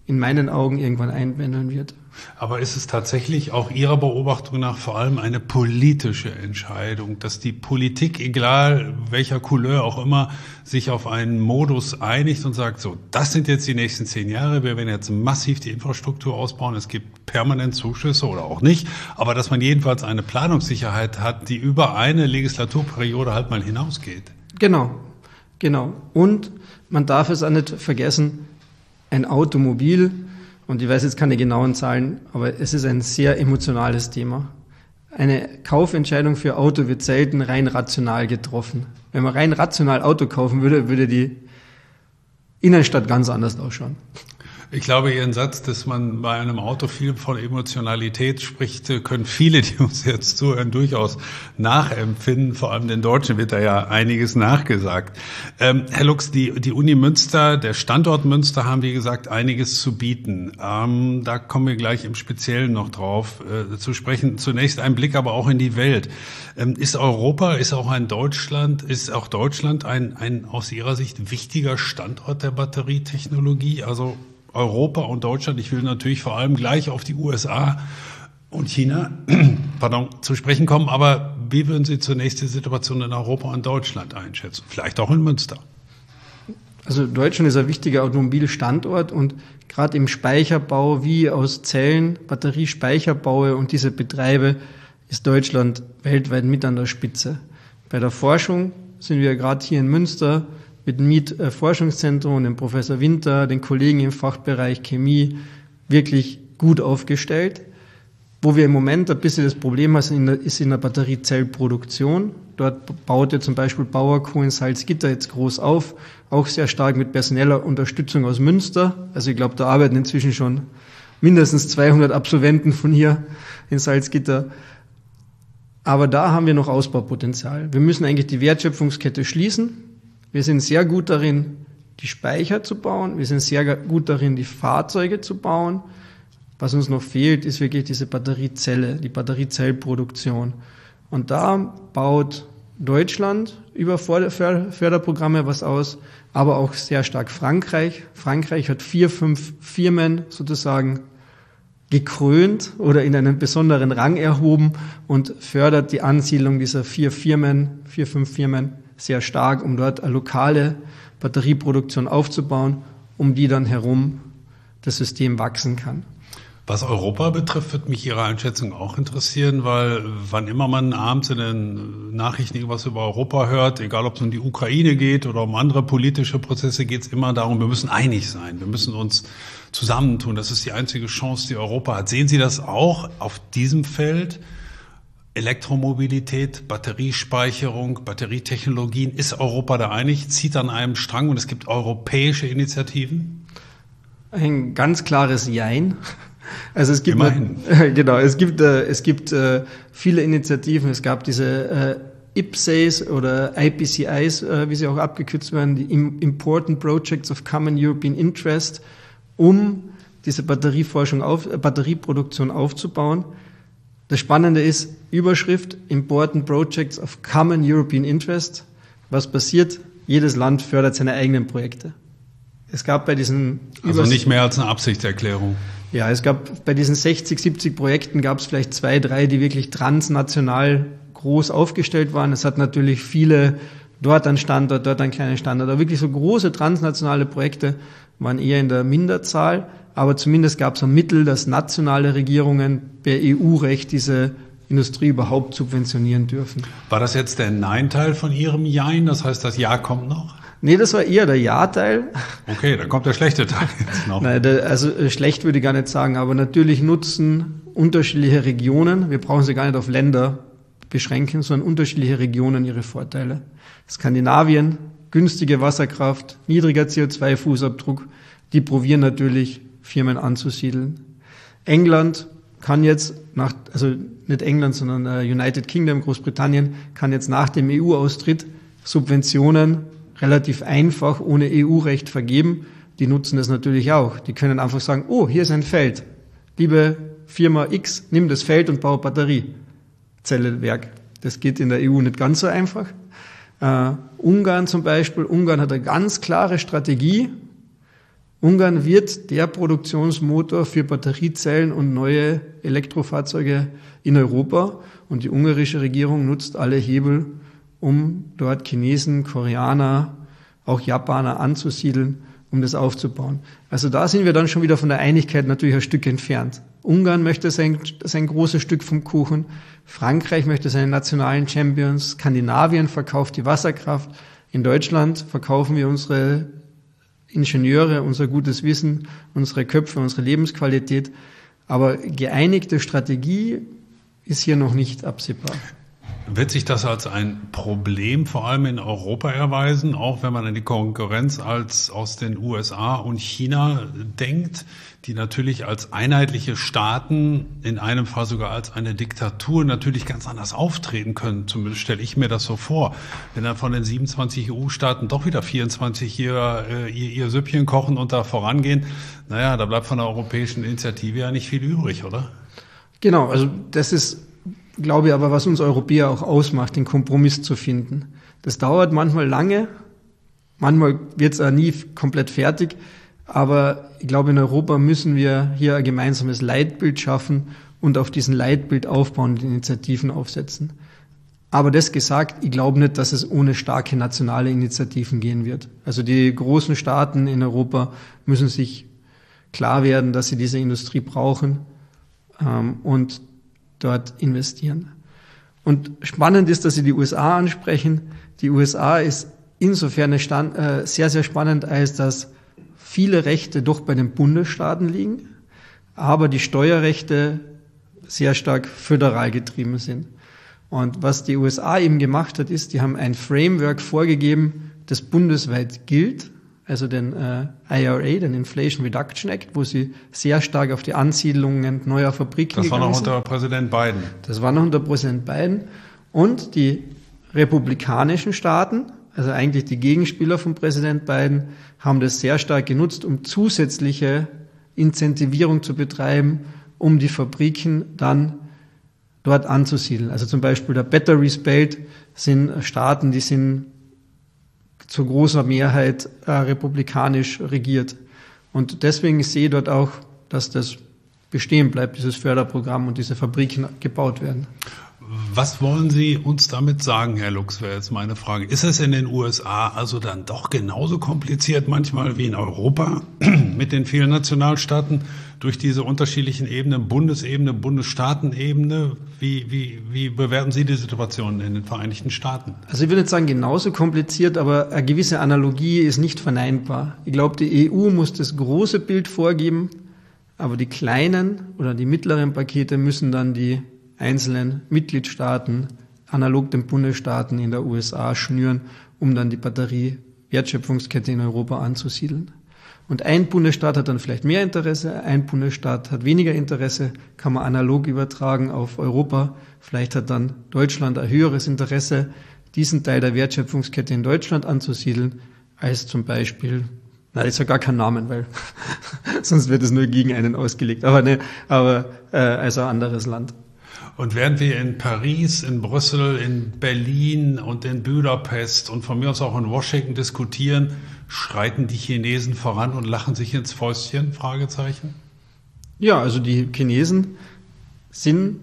in meinen Augen irgendwann einpendeln wird. Aber ist es tatsächlich auch Ihrer Beobachtung nach vor allem eine politische Entscheidung, dass die Politik, egal welcher Couleur auch immer, sich auf einen Modus einigt und sagt, so, das sind jetzt die nächsten zehn Jahre, wir werden jetzt massiv die Infrastruktur ausbauen, es gibt permanent Zuschüsse oder auch nicht, aber dass man jedenfalls eine Planungssicherheit hat, die über eine Legislaturperiode halt mal hinausgeht. Genau, genau. Und man darf es auch nicht vergessen, ein Automobil, und ich weiß jetzt keine genauen Zahlen, aber es ist ein sehr emotionales Thema. Eine Kaufentscheidung für Auto wird selten rein rational getroffen. Wenn man rein rational Auto kaufen würde, würde die Innenstadt ganz anders ausschauen. Ich glaube, Ihren Satz, dass man bei einem Auto viel von Emotionalität spricht, können viele, die uns jetzt zuhören, durchaus nachempfinden. Vor allem den Deutschen wird da ja einiges nachgesagt. Ähm, Herr Lux, die, die Uni Münster, der Standort Münster haben, wie gesagt, einiges zu bieten. Ähm, da kommen wir gleich im Speziellen noch drauf äh, zu sprechen. Zunächst ein Blick aber auch in die Welt. Ähm, ist Europa, ist auch ein Deutschland, ist auch Deutschland ein, ein aus Ihrer Sicht wichtiger Standort der Batterietechnologie? Also Europa und Deutschland, ich will natürlich vor allem gleich auf die U S A und China pardon, zu sprechen kommen, aber wie würden Sie zunächst die Situation in Europa und Deutschland einschätzen? Vielleicht auch in Münster. Also Deutschland ist ein wichtiger Automobilstandort und gerade im Speicherbau wie aus Zellen, Batteriespeicherbaue und diese Betreibe ist Deutschland weltweit mit an der Spitze. Bei der Forschung sind wir gerade hier in Münster mit dem M I T-Forschungszentrum und dem Professor Winter, den Kollegen im Fachbereich Chemie, wirklich gut aufgestellt. Wo wir im Moment ein bisschen das Problem haben, ist in der Batteriezellproduktion. Dort baute zum Beispiel Bauerco in Salzgitter jetzt groß auf, auch sehr stark mit personeller Unterstützung aus Münster. Also ich glaube, da arbeiten inzwischen schon mindestens zweihundert Absolventen von hier in Salzgitter. Aber da haben wir noch Ausbaupotenzial. Wir müssen eigentlich die Wertschöpfungskette schließen. Wir sind sehr gut darin, die Speicher zu bauen. Wir sind sehr gut darin, die Fahrzeuge zu bauen. Was uns noch fehlt, ist wirklich diese Batteriezelle, die Batteriezellproduktion. Und da baut Deutschland über Förderprogramme was aus, aber auch sehr stark Frankreich. Frankreich hat vier, fünf Firmen sozusagen gekrönt oder in einen besonderen Rang erhoben und fördert die Ansiedlung dieser vier Firmen, vier, fünf Firmen sehr stark, um dort eine lokale Batterieproduktion aufzubauen, um die dann herum das System wachsen kann. Was Europa betrifft, wird mich Ihre Einschätzung auch interessieren, weil wann immer man abends in den Nachrichten irgendwas über Europa hört, egal ob es um die Ukraine geht oder um andere politische Prozesse, geht es immer darum, wir müssen einig sein, wir müssen uns zusammentun. Das ist die einzige Chance, die Europa hat. Sehen Sie das auch auf diesem Feld? Elektromobilität, Batteriespeicherung, Batterietechnologien, ist Europa da einig, zieht an einem Strang und es gibt europäische Initiativen? Ein ganz klares Jein. Also es gibt Immerhin. Äh, genau, es gibt äh, es gibt äh, viele Initiativen. Es gab diese äh, I P C Is oder I P C Is, äh, wie sie auch abgekürzt werden, die Important Projects of Common European Interest, um diese Batterieforschung auf äh, Batterieproduktion aufzubauen. Das Spannende ist, Überschrift Important Projects of Common European Interest. Was passiert? Jedes Land fördert seine eigenen Projekte. Es gab bei diesen Also nicht mehr als eine Absichtserklärung. Ja, es gab bei diesen sechzig, siebzig Projekten gab es vielleicht zwei, drei, die wirklich transnational groß aufgestellt waren. Es hat natürlich viele dort einen Standort, dort einen kleinen Standort. Aber wirklich so große transnationale Projekte waren eher in der Minderzahl. Aber zumindest gab es ein Mittel, dass nationale Regierungen per E U-Recht diese Industrie überhaupt subventionieren dürfen. War das jetzt der Nein-Teil von Ihrem Jein? Das heißt, das Ja kommt noch? Nee, das war eher der Ja-Teil. Okay, dann kommt der schlechte Teil jetzt noch. Nein, der, also äh, schlecht würde ich gar nicht sagen, aber natürlich nutzen unterschiedliche Regionen, wir brauchen sie gar nicht auf Länder beschränken, sondern unterschiedliche Regionen ihre Vorteile. Skandinavien, günstige Wasserkraft, niedriger C O zwei Fußabdruck, die probieren natürlich, Firmen anzusiedeln. England kann jetzt nach, also nicht England, sondern äh, United Kingdom, Großbritannien, kann jetzt nach dem E U-Austritt Subventionen relativ einfach ohne E U-Recht vergeben. Die nutzen das natürlich auch. Die können einfach sagen, oh, hier ist ein Feld. Liebe Firma X, nimm das Feld und bau Batteriezellewerk. Das geht in der E U nicht ganz so einfach. Äh, Ungarn zum Beispiel, Ungarn hat eine ganz klare Strategie. Ungarn wird der Produktionsmotor für Batteriezellen und neue Elektrofahrzeuge in Europa und die ungarische Regierung nutzt alle Hebel, um dort Chinesen, Koreaner, auch Japaner anzusiedeln, um das aufzubauen. Also da sind wir dann schon wieder von der Einigkeit natürlich ein Stück entfernt. Ungarn möchte sein, sein großes Stück vom Kuchen, Frankreich möchte seine nationalen Champions, Skandinavien verkauft die Wasserkraft, in Deutschland verkaufen wir unsere Ingenieure, unser gutes Wissen, unsere Köpfe, unsere Lebensqualität. Aber geeinigte Strategie ist hier noch nicht absehbar. Wird sich das als ein Problem vor allem in Europa erweisen, auch wenn man an die Konkurrenz als aus den U S A und China denkt, die natürlich als einheitliche Staaten, in einem Fall sogar als eine Diktatur, natürlich ganz anders auftreten können. Zumindest stelle ich mir das so vor. Wenn dann von den siebenundzwanzig E U-Staaten doch wieder vierundzwanzig hier äh, ihr, ihr Süppchen kochen und da vorangehen, naja, da bleibt von der europäischen Initiative ja nicht viel übrig, oder? Genau, also das ist, glaube ich, aber was uns Europäer auch ausmacht, den Kompromiss zu finden. Das dauert manchmal lange, manchmal wird es auch nie komplett fertig, aber ich glaube, in Europa müssen wir hier ein gemeinsames Leitbild schaffen und auf diesen Leitbild aufbauende Initiativen aufsetzen. Aber das gesagt, ich glaube nicht, dass es ohne starke nationale Initiativen gehen wird. Also die großen Staaten in Europa müssen sich klar werden, dass sie diese Industrie brauchen ähm, und dort investieren. Und spannend ist, dass Sie die U S A ansprechen. Die U S A ist insofern stand, äh, sehr, sehr spannend, als dass viele Rechte doch bei den Bundesstaaten liegen, aber die Steuerrechte sehr stark föderal getrieben sind. Und was die U S A eben gemacht hat, ist, die haben ein Framework vorgegeben, das bundesweit gilt, also den äh, I R A, den Inflation Reduction Act, wo sie sehr stark auf die Ansiedlungen neuer Fabriken Das war noch sind. unter Präsident Biden. Das war noch unter Präsident Biden. Und die republikanischen Staaten, also eigentlich die Gegenspieler von Präsident Biden, haben das sehr stark genutzt, um zusätzliche Incentivierung zu betreiben, um die Fabriken dann dort anzusiedeln. Also zum Beispiel der Batteries Belt sind Staaten, die sind zu großer Mehrheit äh, republikanisch regiert. Und deswegen sehe ich dort auch, dass das bestehen bleibt, dieses Förderprogramm und diese Fabriken gebaut werden. Was wollen Sie uns damit sagen, Herr Lux, wäre jetzt meine Frage. Ist es in den U S A also dann doch genauso kompliziert manchmal wie in Europa mit den vielen Nationalstaaten durch diese unterschiedlichen Ebenen, Bundesebene, Bundesstaatenebene? Wie, wie, wie bewerten Sie die Situation in den Vereinigten Staaten? Also ich würde nicht sagen genauso kompliziert, aber eine gewisse Analogie ist nicht verneinbar. Ich glaube, die E U muss das große Bild vorgeben, aber die kleinen oder die mittleren Pakete müssen dann die einzelnen Mitgliedstaaten analog den Bundesstaaten in der U S A schnüren, um dann die Batterie-Wertschöpfungskette in Europa anzusiedeln. Und ein Bundesstaat hat dann vielleicht mehr Interesse, ein Bundesstaat hat weniger Interesse, kann man analog übertragen auf Europa. Vielleicht hat dann Deutschland ein höheres Interesse, diesen Teil der Wertschöpfungskette in Deutschland anzusiedeln, als zum Beispiel, na, das hat gar keinen Namen, weil sonst wird es nur gegen einen ausgelegt, aber ne, aber äh, als ein anderes Land. Und während wir in Paris, in Brüssel, in Berlin und in Budapest und von mir aus auch in Washington diskutieren, schreiten die Chinesen voran und lachen sich ins Fäustchen? Fragezeichen. Ja, also die Chinesen sind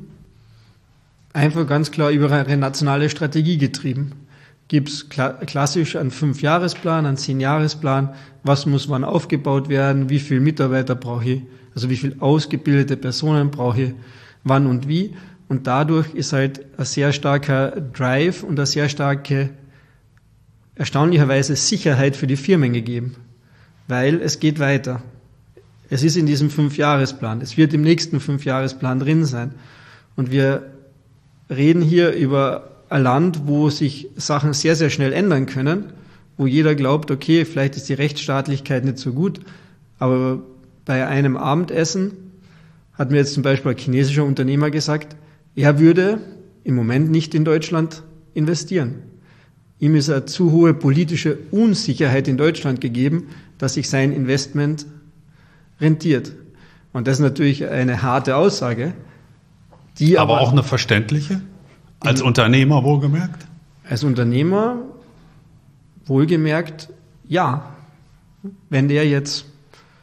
einfach ganz klar über ihre nationale Strategie getrieben. Gibt es kla- klassisch einen Fünfjahresplan, einen Zehnjahresplan, was muss wann aufgebaut werden, wie viele Mitarbeiter brauche ich, also wie viele ausgebildete Personen brauche ich, wann und wie. Und dadurch ist halt ein sehr starker Drive und eine sehr starke, erstaunlicherweise Sicherheit für die Firmen gegeben. Weil es geht weiter. Es ist in diesem Fünfjahresplan. Es wird im nächsten Fünfjahresplan drin sein. Und wir reden hier über ein Land, wo sich Sachen sehr, sehr schnell ändern können, wo jeder glaubt, okay, vielleicht ist die Rechtsstaatlichkeit nicht so gut, aber bei einem Abendessen hat mir jetzt zum Beispiel ein chinesischer Unternehmer gesagt, er würde im Moment nicht in Deutschland investieren. Ihm ist eine zu hohe politische Unsicherheit in Deutschland gegeben, dass sich sein Investment rentiert. Und das ist natürlich eine harte Aussage. Die aber, aber auch eine verständliche? Als Unternehmer wohlgemerkt? Als Unternehmer wohlgemerkt, ja. Wenn der jetzt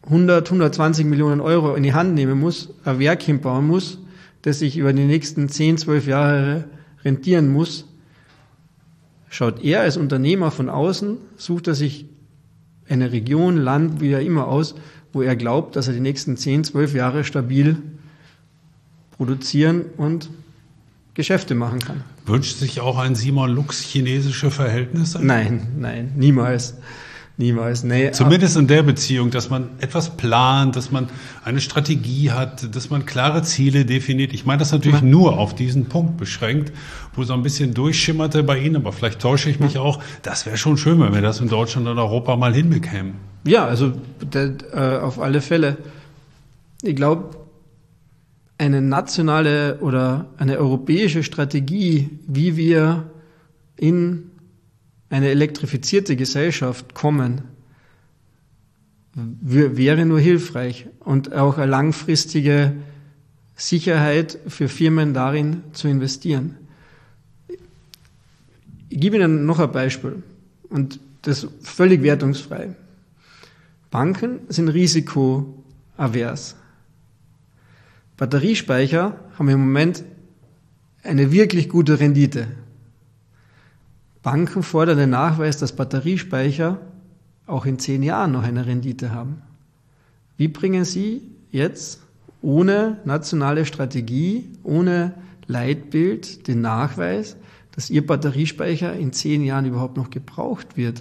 hundert, hundertzwanzig Millionen Euro in die Hand nehmen muss, ein Werk hinbauen muss, das sich über die nächsten zehn, zwölf Jahre rentieren muss, schaut er als Unternehmer von außen, sucht er sich eine Region, Land, wie er immer aus, wo er glaubt, dass er die nächsten zehn, zwölf Jahre stabil produzieren und Geschäfte machen kann. Wünscht sich auch ein Simon Lux chinesische Verhältnisse? Nein, nein, niemals. Niemals, nee. Zumindest in der Beziehung, dass man etwas plant, dass man eine Strategie hat, dass man klare Ziele definiert. Ich meine das natürlich ja. nur auf diesen Punkt beschränkt, wo so ein bisschen durchschimmerte bei Ihnen, aber vielleicht täusche ich mich ja. auch. Das wäre schon schön, wenn wir das in Deutschland und Europa mal hinbekämen. Ja, also der, äh, auf alle Fälle. Ich glaube, eine nationale oder eine europäische Strategie, wie wir in eine elektrifizierte Gesellschaft kommen, wäre nur hilfreich und auch eine langfristige Sicherheit für Firmen darin zu investieren. Ich gebe Ihnen noch ein Beispiel und das völlig wertungsfrei. Banken sind risikoavers. Batteriespeicher haben im Moment eine wirklich gute Rendite. Banken fordern den Nachweis, dass Batteriespeicher auch in zehn Jahren noch eine Rendite haben. Wie bringen Sie jetzt ohne nationale Strategie, ohne Leitbild den Nachweis, dass Ihr Batteriespeicher in zehn Jahren überhaupt noch gebraucht wird?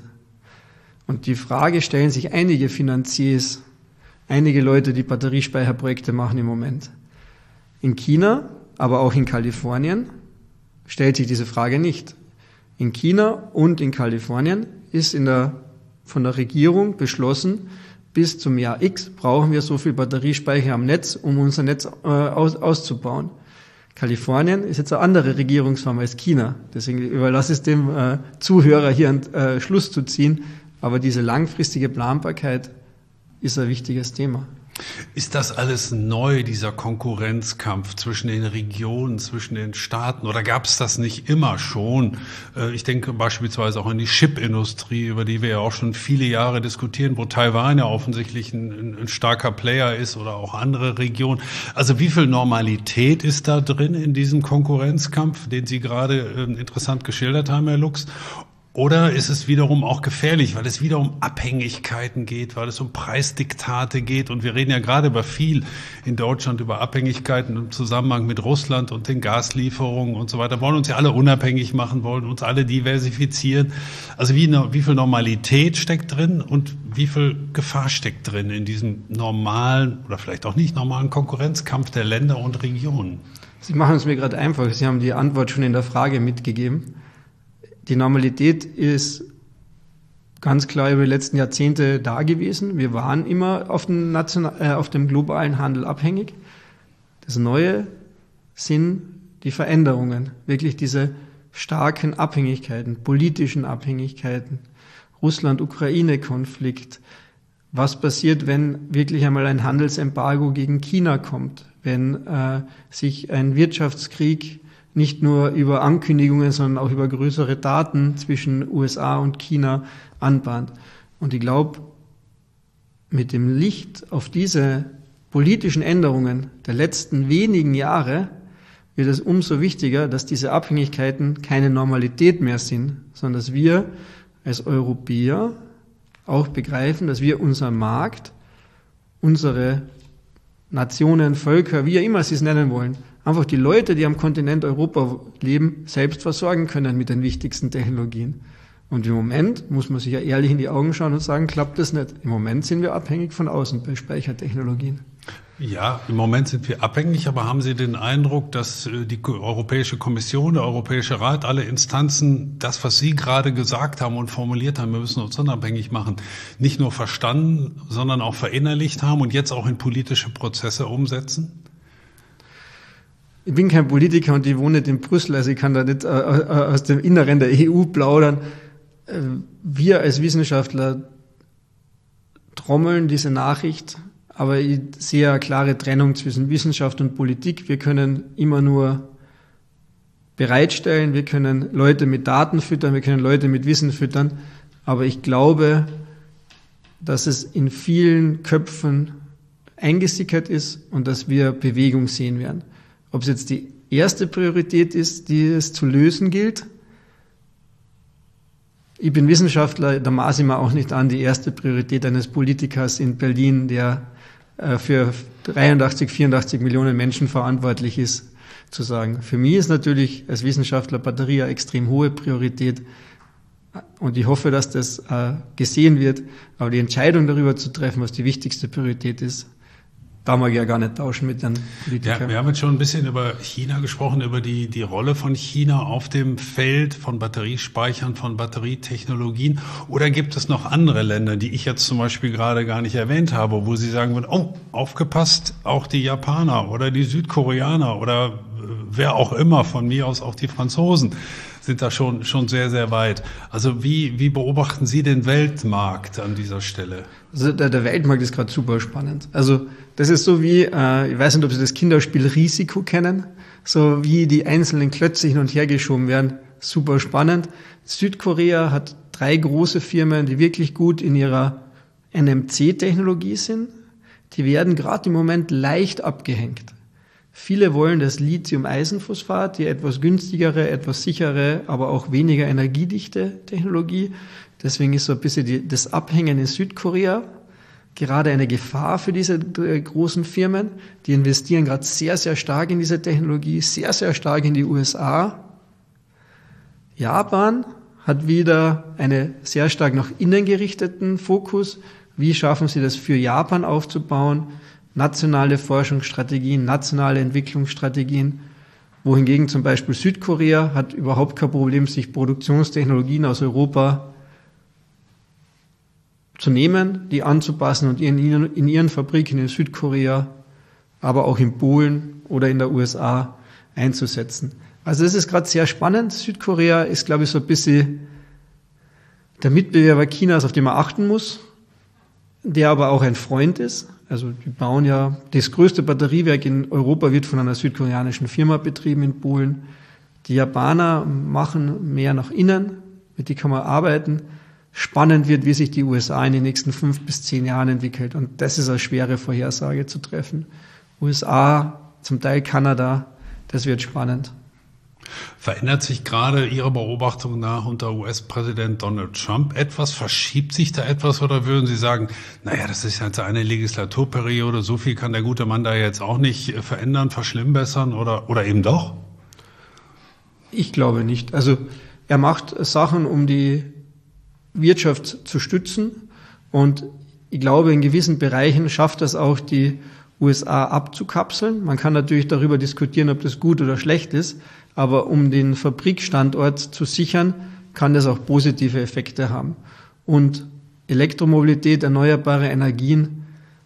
Und die Frage stellen sich einige Finanziers, einige Leute, die Batteriespeicherprojekte machen im Moment. In China, aber auch in Kalifornien stellt sich diese Frage nicht. In China und in Kalifornien ist in der, von der Regierung beschlossen, bis zum Jahr X brauchen wir so viel Batteriespeicher am Netz, um unser Netz äh, aus, auszubauen. Kalifornien ist jetzt eine andere Regierungsform als China. Deswegen überlasse ich es dem äh, Zuhörer hier einen äh, Schluss zu ziehen. Aber diese langfristige Planbarkeit ist ein wichtiges Thema. Ist das alles neu, dieser Konkurrenzkampf zwischen den Regionen, zwischen den Staaten, oder gab es das nicht immer schon? Ich denke beispielsweise auch an die Chipindustrie, über die wir ja auch schon viele Jahre diskutieren, wo Taiwan ja offensichtlich ein, ein starker Player ist oder auch andere Regionen. Also wie viel Normalität ist da drin in diesem Konkurrenzkampf, den Sie gerade interessant geschildert haben, Herr Lux? Oder ist es wiederum auch gefährlich, weil es wieder um Abhängigkeiten geht, weil es um Preisdiktate geht? Und wir reden ja gerade über viel in Deutschland, über Abhängigkeiten im Zusammenhang mit Russland und den Gaslieferungen und so weiter. Wir wollen uns ja alle unabhängig machen, wollen uns alle diversifizieren. Also wie, wie viel Normalität steckt drin und wie viel Gefahr steckt drin in diesem normalen oder vielleicht auch nicht normalen Konkurrenzkampf der Länder und Regionen? Sie machen es mir gerade einfach. Sie haben die Antwort schon in der Frage mitgegeben. Die Normalität ist ganz klar über die letzten Jahrzehnte da gewesen. Wir waren immer auf dem, national, äh, auf dem globalen Handel abhängig. Das Neue sind die Veränderungen, wirklich diese starken Abhängigkeiten, politischen Abhängigkeiten, Russland-Ukraine-Konflikt. Was passiert, wenn wirklich einmal ein Handelsembargo gegen China kommt, wenn äh, sich ein Wirtschaftskrieg nicht nur über Ankündigungen, sondern auch über größere Daten zwischen U S A und China anbahnt. Und ich glaube, mit dem Licht auf diese politischen Änderungen der letzten wenigen Jahre wird es umso wichtiger, dass diese Abhängigkeiten keine Normalität mehr sind, sondern dass wir als Europäer auch begreifen, dass wir unseren Markt, unsere Nationen, Völker, wie auch immer sie es nennen wollen, einfach die Leute, die am Kontinent Europa leben, selbst versorgen können mit den wichtigsten Technologien. Und im Moment muss man sich ja ehrlich in die Augen schauen und sagen, klappt das nicht. Im Moment sind wir abhängig von außen bei Speichertechnologien. Ja, im Moment sind wir abhängig, aber haben Sie den Eindruck, dass die Europäische Kommission, der Europäische Rat, alle Instanzen das, was Sie gerade gesagt haben und formuliert haben, wir müssen uns unabhängig machen, nicht nur verstanden, sondern auch verinnerlicht haben und jetzt auch in politische Prozesse umsetzen? Ich bin kein Politiker und ich wohne nicht in Brüssel, also ich kann da nicht äh, aus dem Inneren der E U plaudern. Äh, wir als Wissenschaftler trommeln diese Nachricht, aber ich sehe eine klare Trennung zwischen Wissenschaft und Politik. Wir können immer nur bereitstellen, wir können Leute mit Daten füttern, wir können Leute mit Wissen füttern, aber ich glaube, dass es in vielen Köpfen eingesickert ist und dass wir Bewegung sehen werden. Ob es jetzt die erste Priorität ist, die es zu lösen gilt. Ich bin Wissenschaftler, da maße ich mir auch nicht an, die erste Priorität eines Politikers in Berlin, der äh, für dreiundachtzig, vierundachtzig Millionen Menschen verantwortlich ist, zu sagen. Für mich ist natürlich als Wissenschaftler Batterie eine extrem hohe Priorität und ich hoffe, dass das äh, gesehen wird. Aber die Entscheidung darüber zu treffen, was die wichtigste Priorität ist, da mag ich ja gar nicht tauschen mit den Politikern. Ja, wir haben jetzt schon ein bisschen über China gesprochen, über die, die Rolle von China auf dem Feld von Batteriespeichern, von Batterietechnologien. Oder gibt es noch andere Länder, die ich jetzt zum Beispiel gerade gar nicht erwähnt habe, wo Sie sagen würden, oh, aufgepasst, auch die Japaner oder die Südkoreaner oder wer auch immer, von mir aus auch die Franzosen, sind da schon, schon sehr, sehr weit. Also wie, wie beobachten Sie den Weltmarkt an dieser Stelle? Also der, der Weltmarkt ist gerade super spannend. Also das ist so wie, äh, ich weiß nicht, ob Sie das Kinderspiel Risiko kennen, so wie die einzelnen Klötze hin und her geschoben werden. Super spannend. Südkorea hat drei große Firmen, die wirklich gut in ihrer N M C-Technologie sind. Die werden gerade im Moment leicht abgehängt. Viele wollen das Lithium-Eisenphosphat, die etwas günstigere, etwas sichere, aber auch weniger energiedichte Technologie. Deswegen ist so ein bisschen die, das Abhängen in Südkorea gerade eine Gefahr für diese großen Firmen. Die investieren gerade sehr, sehr stark in diese Technologie, sehr, sehr stark in die U S A. Japan hat wieder einen sehr stark nach innen gerichteten Fokus. Wie schaffen sie das für Japan aufzubauen? Nationale Forschungsstrategien, nationale Entwicklungsstrategien, wohingegen zum Beispiel Südkorea hat überhaupt kein Problem, sich Produktionstechnologien aus Europa zu nehmen, die anzupassen und in ihren, in ihren Fabriken in Südkorea, aber auch in Polen oder in der U S A einzusetzen. Also das ist gerade sehr spannend. Südkorea ist, glaube ich, so ein bisschen der Mitbewerber Chinas, auf den man achten muss, der aber auch ein Freund ist. Also die bauen ja, das größte Batteriewerk in Europa wird von einer südkoreanischen Firma betrieben in Polen. Die Japaner machen mehr nach innen, mit denen kann man arbeiten. Spannend wird, wie sich die U S A in den nächsten fünf bis zehn Jahren entwickelt. Und das ist eine schwere Vorhersage zu treffen. U S A, zum Teil Kanada, das wird spannend. Verändert sich gerade Ihrer Beobachtung nach unter U S-Präsident Donald Trump etwas? Verschiebt sich da etwas oder würden Sie sagen, naja, das ist jetzt eine Legislaturperiode, so viel kann der gute Mann da jetzt auch nicht verändern, verschlimmbessern oder, oder eben doch? Ich glaube nicht. Also er macht Sachen, um die Wirtschaft zu stützen und ich glaube, in gewissen Bereichen schafft das auch, die U S A abzukapseln. Man kann natürlich darüber diskutieren, ob das gut oder schlecht ist, aber um den Fabrikstandort zu sichern, kann das auch positive Effekte haben. Und Elektromobilität, erneuerbare Energien,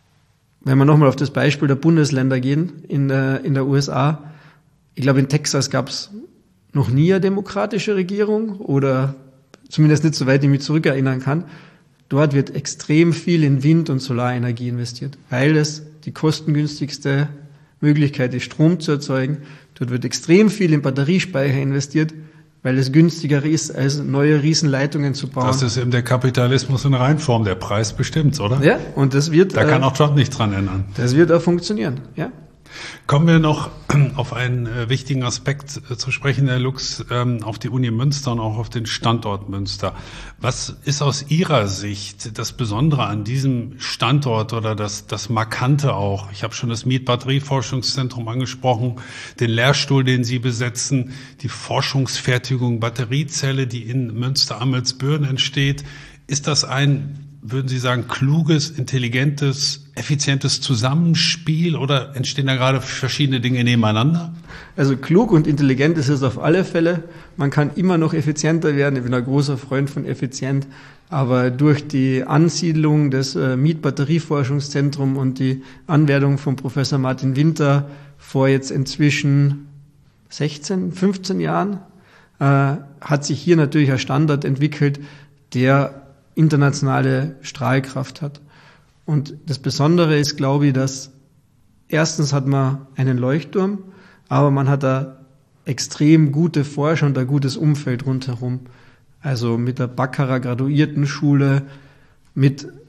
wenn wir nochmal auf das Beispiel der Bundesländer gehen, in der, in der U S A, ich glaube, in Texas gab es noch nie eine demokratische Regierung oder zumindest nicht so weit ich mich zurückerinnern kann. Dort wird extrem viel in Wind- und Solarenergie investiert, weil es die kostengünstigste Möglichkeit ist, Strom zu erzeugen. Dort wird extrem viel in Batteriespeicher investiert, weil es günstiger ist, als neue Riesenleitungen zu bauen. Das ist eben der Kapitalismus in Reinform, der Preis bestimmt's, oder? Ja, und das wird... Da kann auch Trump nichts dran ändern. Das wird auch funktionieren, ja. Kommen wir noch auf einen äh, wichtigen Aspekt äh, zu sprechen, Herr Lux, ähm, auf die Uni Münster und auch auf den Standort Münster. Was ist aus Ihrer Sicht das Besondere an diesem Standort oder das, das Markante auch? Ich habe schon das Miet-Batterieforschungszentrum angesprochen, den Lehrstuhl, den Sie besetzen, die Forschungsfertigung Batteriezelle, die in Münster-Amelsbüren entsteht. Ist das ein, würden Sie sagen, kluges, intelligentes, effizientes Zusammenspiel oder entstehen da gerade verschiedene Dinge nebeneinander? Also klug und intelligent ist es auf alle Fälle. Man kann immer noch effizienter werden. Ich bin ein großer Freund von effizient. Aber durch die Ansiedlung des äh, Miet-Batterieforschungszentrums und die Anwendung von Professor Martin Winter vor jetzt inzwischen sechzehn, fünfzehn Jahren äh, hat sich hier natürlich ein Standard entwickelt, der internationale Strahlkraft hat. Und das Besondere ist, glaube ich, dass erstens hat man einen Leuchtturm, aber man hat da extrem gute Forscher und ein gutes Umfeld rundherum. Also mit der Baccarat Graduiertenschule, mit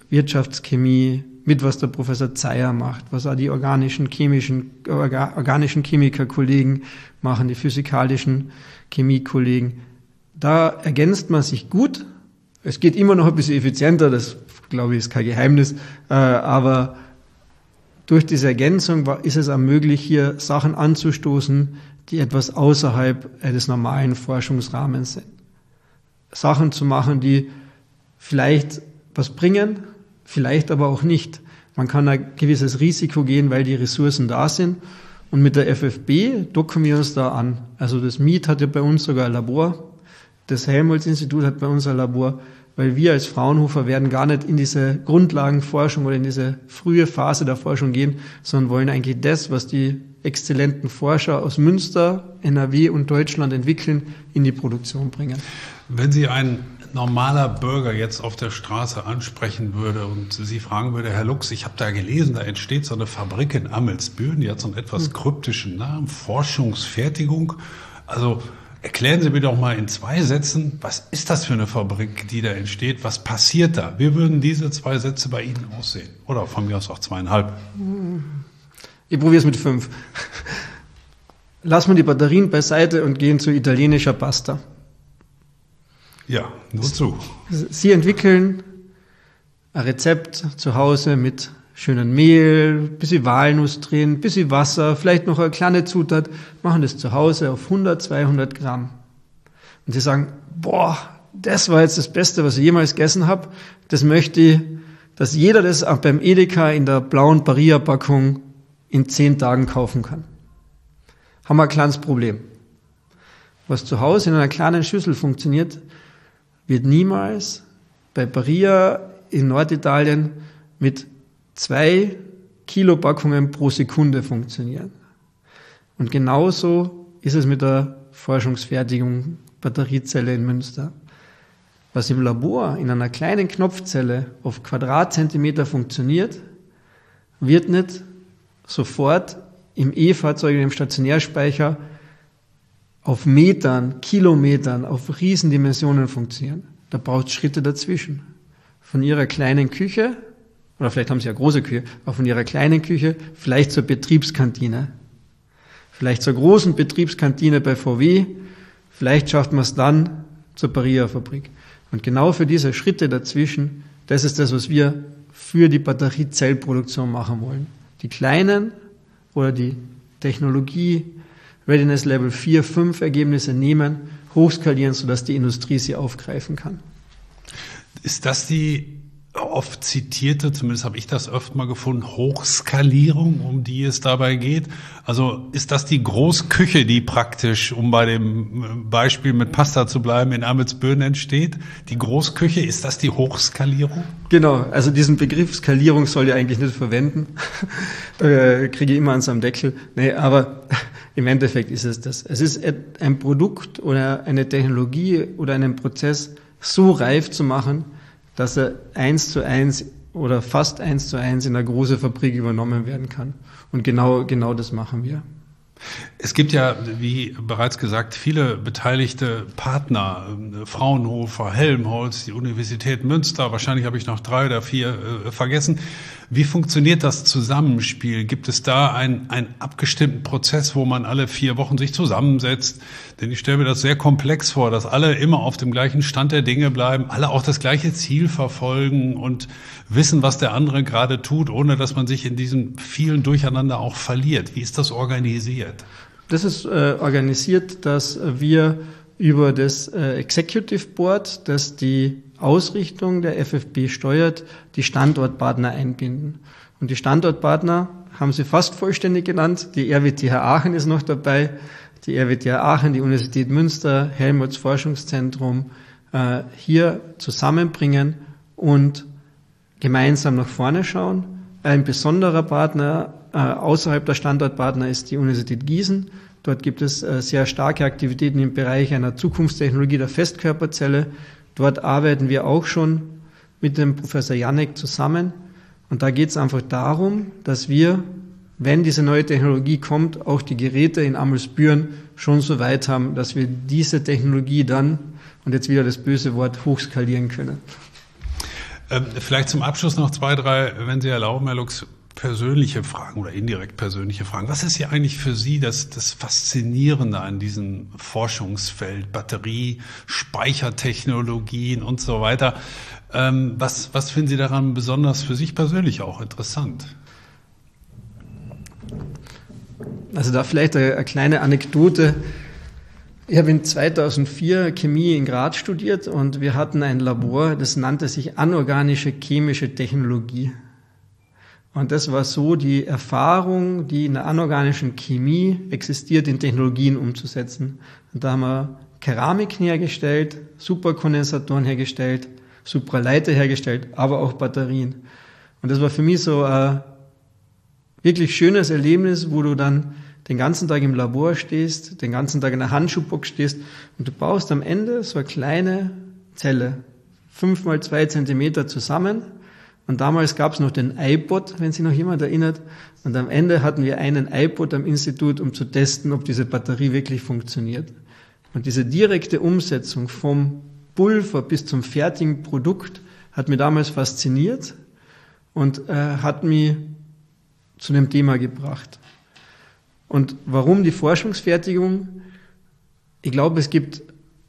Wirtschaftschemie, mit was der Professor Zeyer macht, was auch die organischen, chemischen, orga, organischen Chemikerkollegen machen, die physikalischen Chemiekollegen. Da ergänzt man sich gut. Es geht immer noch ein bisschen effizienter, das glaube ich ist kein Geheimnis, äh, aber durch diese Ergänzung war, ist es auch möglich, hier Sachen anzustoßen, die etwas außerhalb des normalen Forschungsrahmens sind. Sachen zu machen, die vielleicht was bringen, vielleicht aber auch nicht. Man kann ein gewisses Risiko gehen, weil die Ressourcen da sind. Und mit der F F B docken wir uns da an. Also das M I E T hat ja bei uns sogar ein Labor. Das Helmholtz-Institut hat bei uns ein Labor, weil wir als Fraunhofer werden gar nicht in diese Grundlagenforschung oder in diese frühe Phase der Forschung gehen, sondern wollen eigentlich das, was die exzellenten Forscher aus Münster, N R W und Deutschland entwickeln, in die Produktion bringen. Wenn Sie ein normaler Bürger jetzt auf der Straße ansprechen würde und Sie fragen würde, Herr Lux, ich habe da gelesen, da entsteht so eine Fabrik in Amelsbüren, die hat so einen etwas kryptischen Namen, Forschungsfertigung. Also erklären Sie mir doch mal in zwei Sätzen, was ist das für eine Fabrik, die da entsteht? Was passiert da? Wie würden diese zwei Sätze bei Ihnen aussehen? Oder von mir aus auch zweieinhalb? Ich probiere es mit fünf. Lassen wir die Batterien beiseite und gehen zu italienischer Pasta. Ja, nur zu. Sie entwickeln ein Rezept zu Hause mit schönem Mehl, bisschen Walnuss drin, bisschen Wasser, vielleicht noch eine kleine Zutat, machen das zu Hause auf hundert, zweihundert Gramm. Und Sie sagen, boah, das war jetzt das Beste, was ich jemals gegessen habe. Das möchte ich, dass jeder das auch beim Edeka in der blauen Barilla-Packung in zehn Tagen kaufen kann. Haben wir ein kleines Problem. Was zu Hause in einer kleinen Schüssel funktioniert, wird niemals bei Barilla in Norditalien mit zwei Kilo Packungen pro Sekunde funktionieren. Und genauso ist es mit der Forschungsfertigung Batteriezelle in Münster. Was im Labor in einer kleinen Knopfzelle auf Quadratzentimeter funktioniert, wird nicht sofort im E-Fahrzeug und im Stationärspeicher auf Metern, Kilometern, auf Riesendimensionen funktionieren. Da braucht es Schritte dazwischen. Von Ihrer kleinen Küche, oder vielleicht haben Sie eine große Küche, aber von Ihrer kleinen Küche vielleicht zur Betriebskantine. Vielleicht zur großen Betriebskantine bei V W, vielleicht schafft man es dann zur Barilla-Fabrik. Und genau für diese Schritte dazwischen, das ist das, was wir für die Batteriezellproduktion machen wollen. Die kleinen oder die Technologie Readiness Level vier, fünf Ergebnisse nehmen, hochskalieren, sodass die Industrie sie aufgreifen kann. Ist das die oft zitierte, zumindest habe ich das öfter mal gefunden, Hochskalierung, um die es dabei geht? Also ist das die Großküche, die praktisch, um bei dem Beispiel mit Pasta zu bleiben, in Amelsbüren entsteht? Die Großküche, ist das die Hochskalierung? Genau, also diesen Begriff Skalierung soll ich eigentlich nicht verwenden. Da kriege ich immer ans am Deckel. Nee, aber im Endeffekt ist es das. Es ist ein Produkt oder eine Technologie oder einen Prozess so reif zu machen, dass er eins zu eins oder fast eins zu eins in eine große Fabrik übernommen werden kann. Und genau, genau das machen wir. Es gibt ja, wie bereits gesagt, viele beteiligte Partner, Fraunhofer, Helmholtz, die Universität Münster, wahrscheinlich habe ich noch drei oder vier äh, vergessen. Wie funktioniert das Zusammenspiel? Gibt es da einen, einen abgestimmten Prozess, wo man alle vier Wochen sich zusammensetzt? Denn ich stelle mir das sehr komplex vor, dass alle immer auf dem gleichen Stand der Dinge bleiben, alle auch das gleiche Ziel verfolgen und wissen, was der andere gerade tut, ohne dass man sich in diesem vielen Durcheinander auch verliert. Wie ist das organisiert? Das ist äh, organisiert, dass wir über das äh, Executive Board, das die Ausrichtung der F F B steuert, die Standortpartner einbinden. Und die Standortpartner haben sie fast vollständig genannt. Die R W T H Aachen ist noch dabei, die R W T H Aachen, die Universität Münster, Helmholtz Forschungszentrum äh, hier zusammenbringen und gemeinsam nach vorne schauen. Ein besonderer Partner äh, außerhalb der Standortpartner ist die Universität Gießen. Dort gibt es äh, sehr starke Aktivitäten im Bereich einer Zukunftstechnologie der Festkörperzelle. Dort arbeiten wir auch schon mit dem Professor Janek zusammen. Und da geht es einfach darum, dass wir, wenn diese neue Technologie kommt, auch die Geräte in Amelsbüren schon so weit haben, dass wir diese Technologie dann, und jetzt wieder das böse Wort, hochskalieren können. Ähm, vielleicht zum Abschluss noch zwei, drei, wenn Sie erlauben, Herr Lux, persönliche Fragen oder indirekt persönliche Fragen. Was ist hier eigentlich für Sie das, das Faszinierende an diesem Forschungsfeld, Batterie, Speichertechnologien und so weiter? Ähm, was, was finden Sie daran besonders für sich persönlich auch interessant? Also da vielleicht eine, eine kleine Anekdote. Ich habe in zweitausendvier Chemie in Graz studiert und wir hatten ein Labor, das nannte sich anorganische chemische Technologie. Und das war so die Erfahrung, die in der anorganischen Chemie existiert, in Technologien umzusetzen. Und da haben wir Keramiken hergestellt, Superkondensatoren hergestellt, Supraleiter hergestellt, aber auch Batterien. Und das war für mich so ein wirklich schönes Erlebnis, wo du dann den ganzen Tag im Labor stehst, den ganzen Tag in der Handschuhbox stehst und du baust am Ende so eine kleine Zelle, fünf mal zwei Zentimeter zusammen. Und damals gab es noch den iPod, wenn sich noch jemand erinnert. Und am Ende hatten wir einen iPod am Institut, um zu testen, ob diese Batterie wirklich funktioniert. Und diese direkte Umsetzung vom Pulver bis zum fertigen Produkt hat mich damals fasziniert und äh, hat mich zu dem Thema gebracht. Und warum die Forschungsfertigung? Ich glaube, es gibt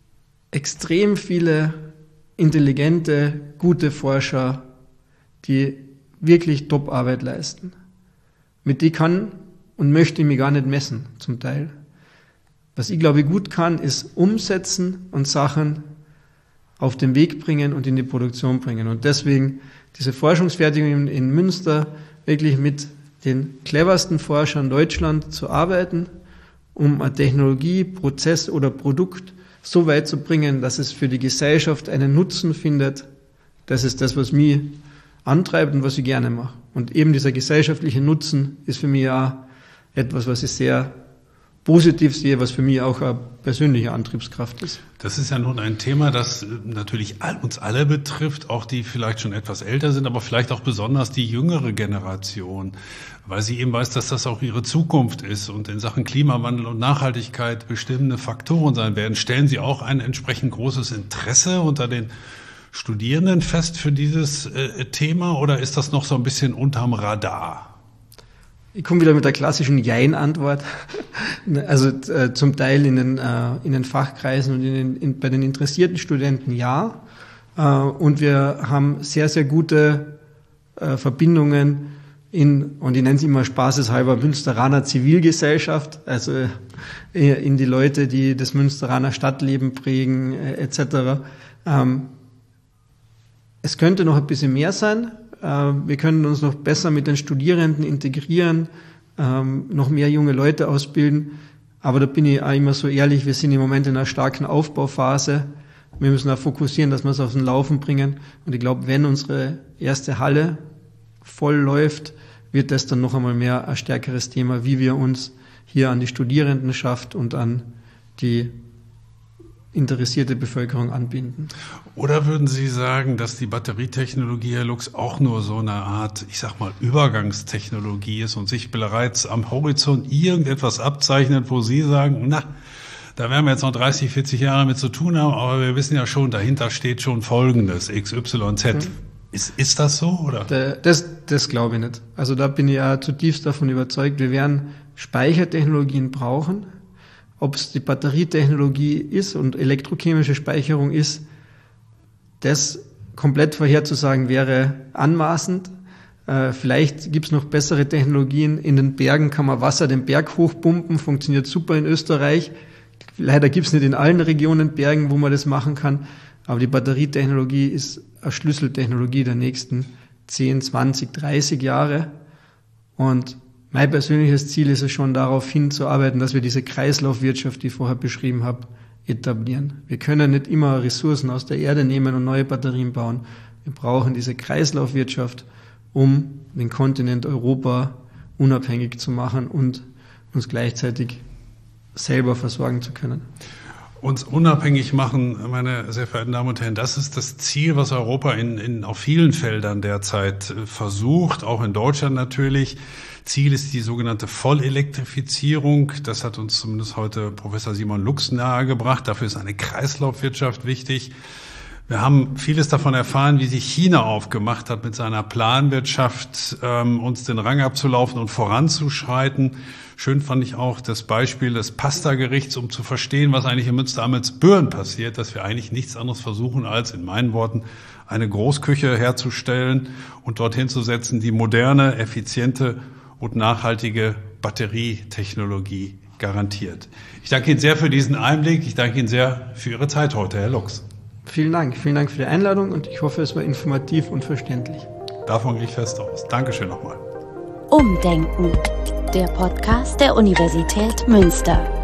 extrem viele intelligente, gute Forscher, die wirklich Top-Arbeit leisten. Mit die kann und möchte ich mich gar nicht messen, zum Teil. Was ich glaube, ich gut kann, ist umsetzen und Sachen auf den Weg bringen und in die Produktion bringen. Und deswegen diese Forschungsfertigung in, in Münster wirklich mit den cleversten Forschern Deutschlands zu arbeiten, um eine Technologie, Prozess oder Produkt so weit zu bringen, dass es für die Gesellschaft einen Nutzen findet. Das ist das, was mich antreibt und was ich gerne mache. Und eben dieser gesellschaftliche Nutzen ist für mich auch etwas, was ich sehr positiv sehe, was für mich auch eine persönliche Antriebskraft ist. Das ist ja nun ein Thema, das natürlich uns alle betrifft, auch die vielleicht schon etwas älter sind, aber vielleicht auch besonders die jüngere Generation, weil sie eben weiß, dass das auch ihre Zukunft ist und in Sachen Klimawandel und Nachhaltigkeit bestimmende Faktoren sein werden. Stellen Sie auch ein entsprechend großes Interesse unter den Studierenden fest für dieses äh, Thema oder ist das noch so ein bisschen unterm Radar? Ich komme wieder mit der klassischen Jein-Antwort. Also äh, zum Teil in den, äh, in den Fachkreisen und in den, in, bei den interessierten Studenten ja. Äh, und wir haben sehr, sehr gute äh, Verbindungen in, und ich nenne es immer spaßeshalber, Münsteraner Zivilgesellschaft, also äh, in die Leute, die das Münsteraner Stadtleben prägen, äh, et cetera. Ähm, es könnte noch ein bisschen mehr sein. Wir können uns noch besser mit den Studierenden integrieren, noch mehr junge Leute ausbilden. Aber da bin ich auch immer so ehrlich, wir sind im Moment in einer starken Aufbauphase. Wir müssen auch fokussieren, dass wir es auf den Laufen bringen. Und ich glaube, wenn unsere erste Halle voll läuft, wird das dann noch einmal mehr ein stärkeres Thema, wie wir uns hier an die Studierendenschaft und an die interessierte Bevölkerung anbinden. Oder würden Sie sagen, dass die Batterietechnologie, Herr Lux, auch nur so eine Art, ich sag mal, Übergangstechnologie ist und sich bereits am Horizont irgendetwas abzeichnet, wo Sie sagen, na, da werden wir jetzt noch dreißig, vierzig Jahre mit zu tun haben, aber wir wissen ja schon, dahinter steht schon Folgendes, X Y Z. Mhm. Ist, ist das so, oder? Das, das glaube ich nicht. Also da bin ich ja zutiefst davon überzeugt, wir werden Speichertechnologien brauchen. Ob es die Batterietechnologie ist und elektrochemische Speicherung ist, das komplett vorherzusagen wäre anmaßend. Äh, vielleicht gibt es noch bessere Technologien. In den Bergen kann man Wasser den Berg hochpumpen, funktioniert super in Österreich. Leider gibt es nicht in allen Regionen Bergen, wo man das machen kann. Aber die Batterietechnologie ist eine Schlüsseltechnologie der nächsten zehn, zwanzig, dreißig Jahre. Und mein persönliches Ziel ist es schon, darauf hinzuarbeiten, dass wir diese Kreislaufwirtschaft, die ich vorher beschrieben habe, etablieren. Wir können nicht immer Ressourcen aus der Erde nehmen und neue Batterien bauen. Wir brauchen diese Kreislaufwirtschaft, um den Kontinent Europa unabhängig zu machen und uns gleichzeitig selber versorgen zu können. Uns unabhängig machen, meine sehr verehrten Damen und Herren, das ist das Ziel, was Europa in, in auf vielen Feldern derzeit versucht, auch in Deutschland natürlich. Ziel ist die sogenannte Vollelektrifizierung. Das hat uns zumindest heute Professor Simon Lux nahegebracht. Dafür ist eine Kreislaufwirtschaft wichtig. Wir haben vieles davon erfahren, wie sich China aufgemacht hat, mit seiner Planwirtschaft ähm, uns den Rang abzulaufen und voranzuschreiten. Schön fand ich auch das Beispiel des Pasta-Gerichts, um zu verstehen, was eigentlich in Münster-Amelsbüren passiert, dass wir eigentlich nichts anderes versuchen, als in meinen Worten eine Großküche herzustellen und dorthin zu setzen, die moderne, effiziente und nachhaltige Batterietechnologie garantiert. Ich danke Ihnen sehr für diesen Einblick. Ich danke Ihnen sehr für Ihre Zeit heute, Herr Lux. Vielen Dank. Vielen Dank für die Einladung und ich hoffe, es war informativ und verständlich. Davon gehe ich fest aus. Dankeschön nochmal. Umdenken. Der Podcast der Universität Münster.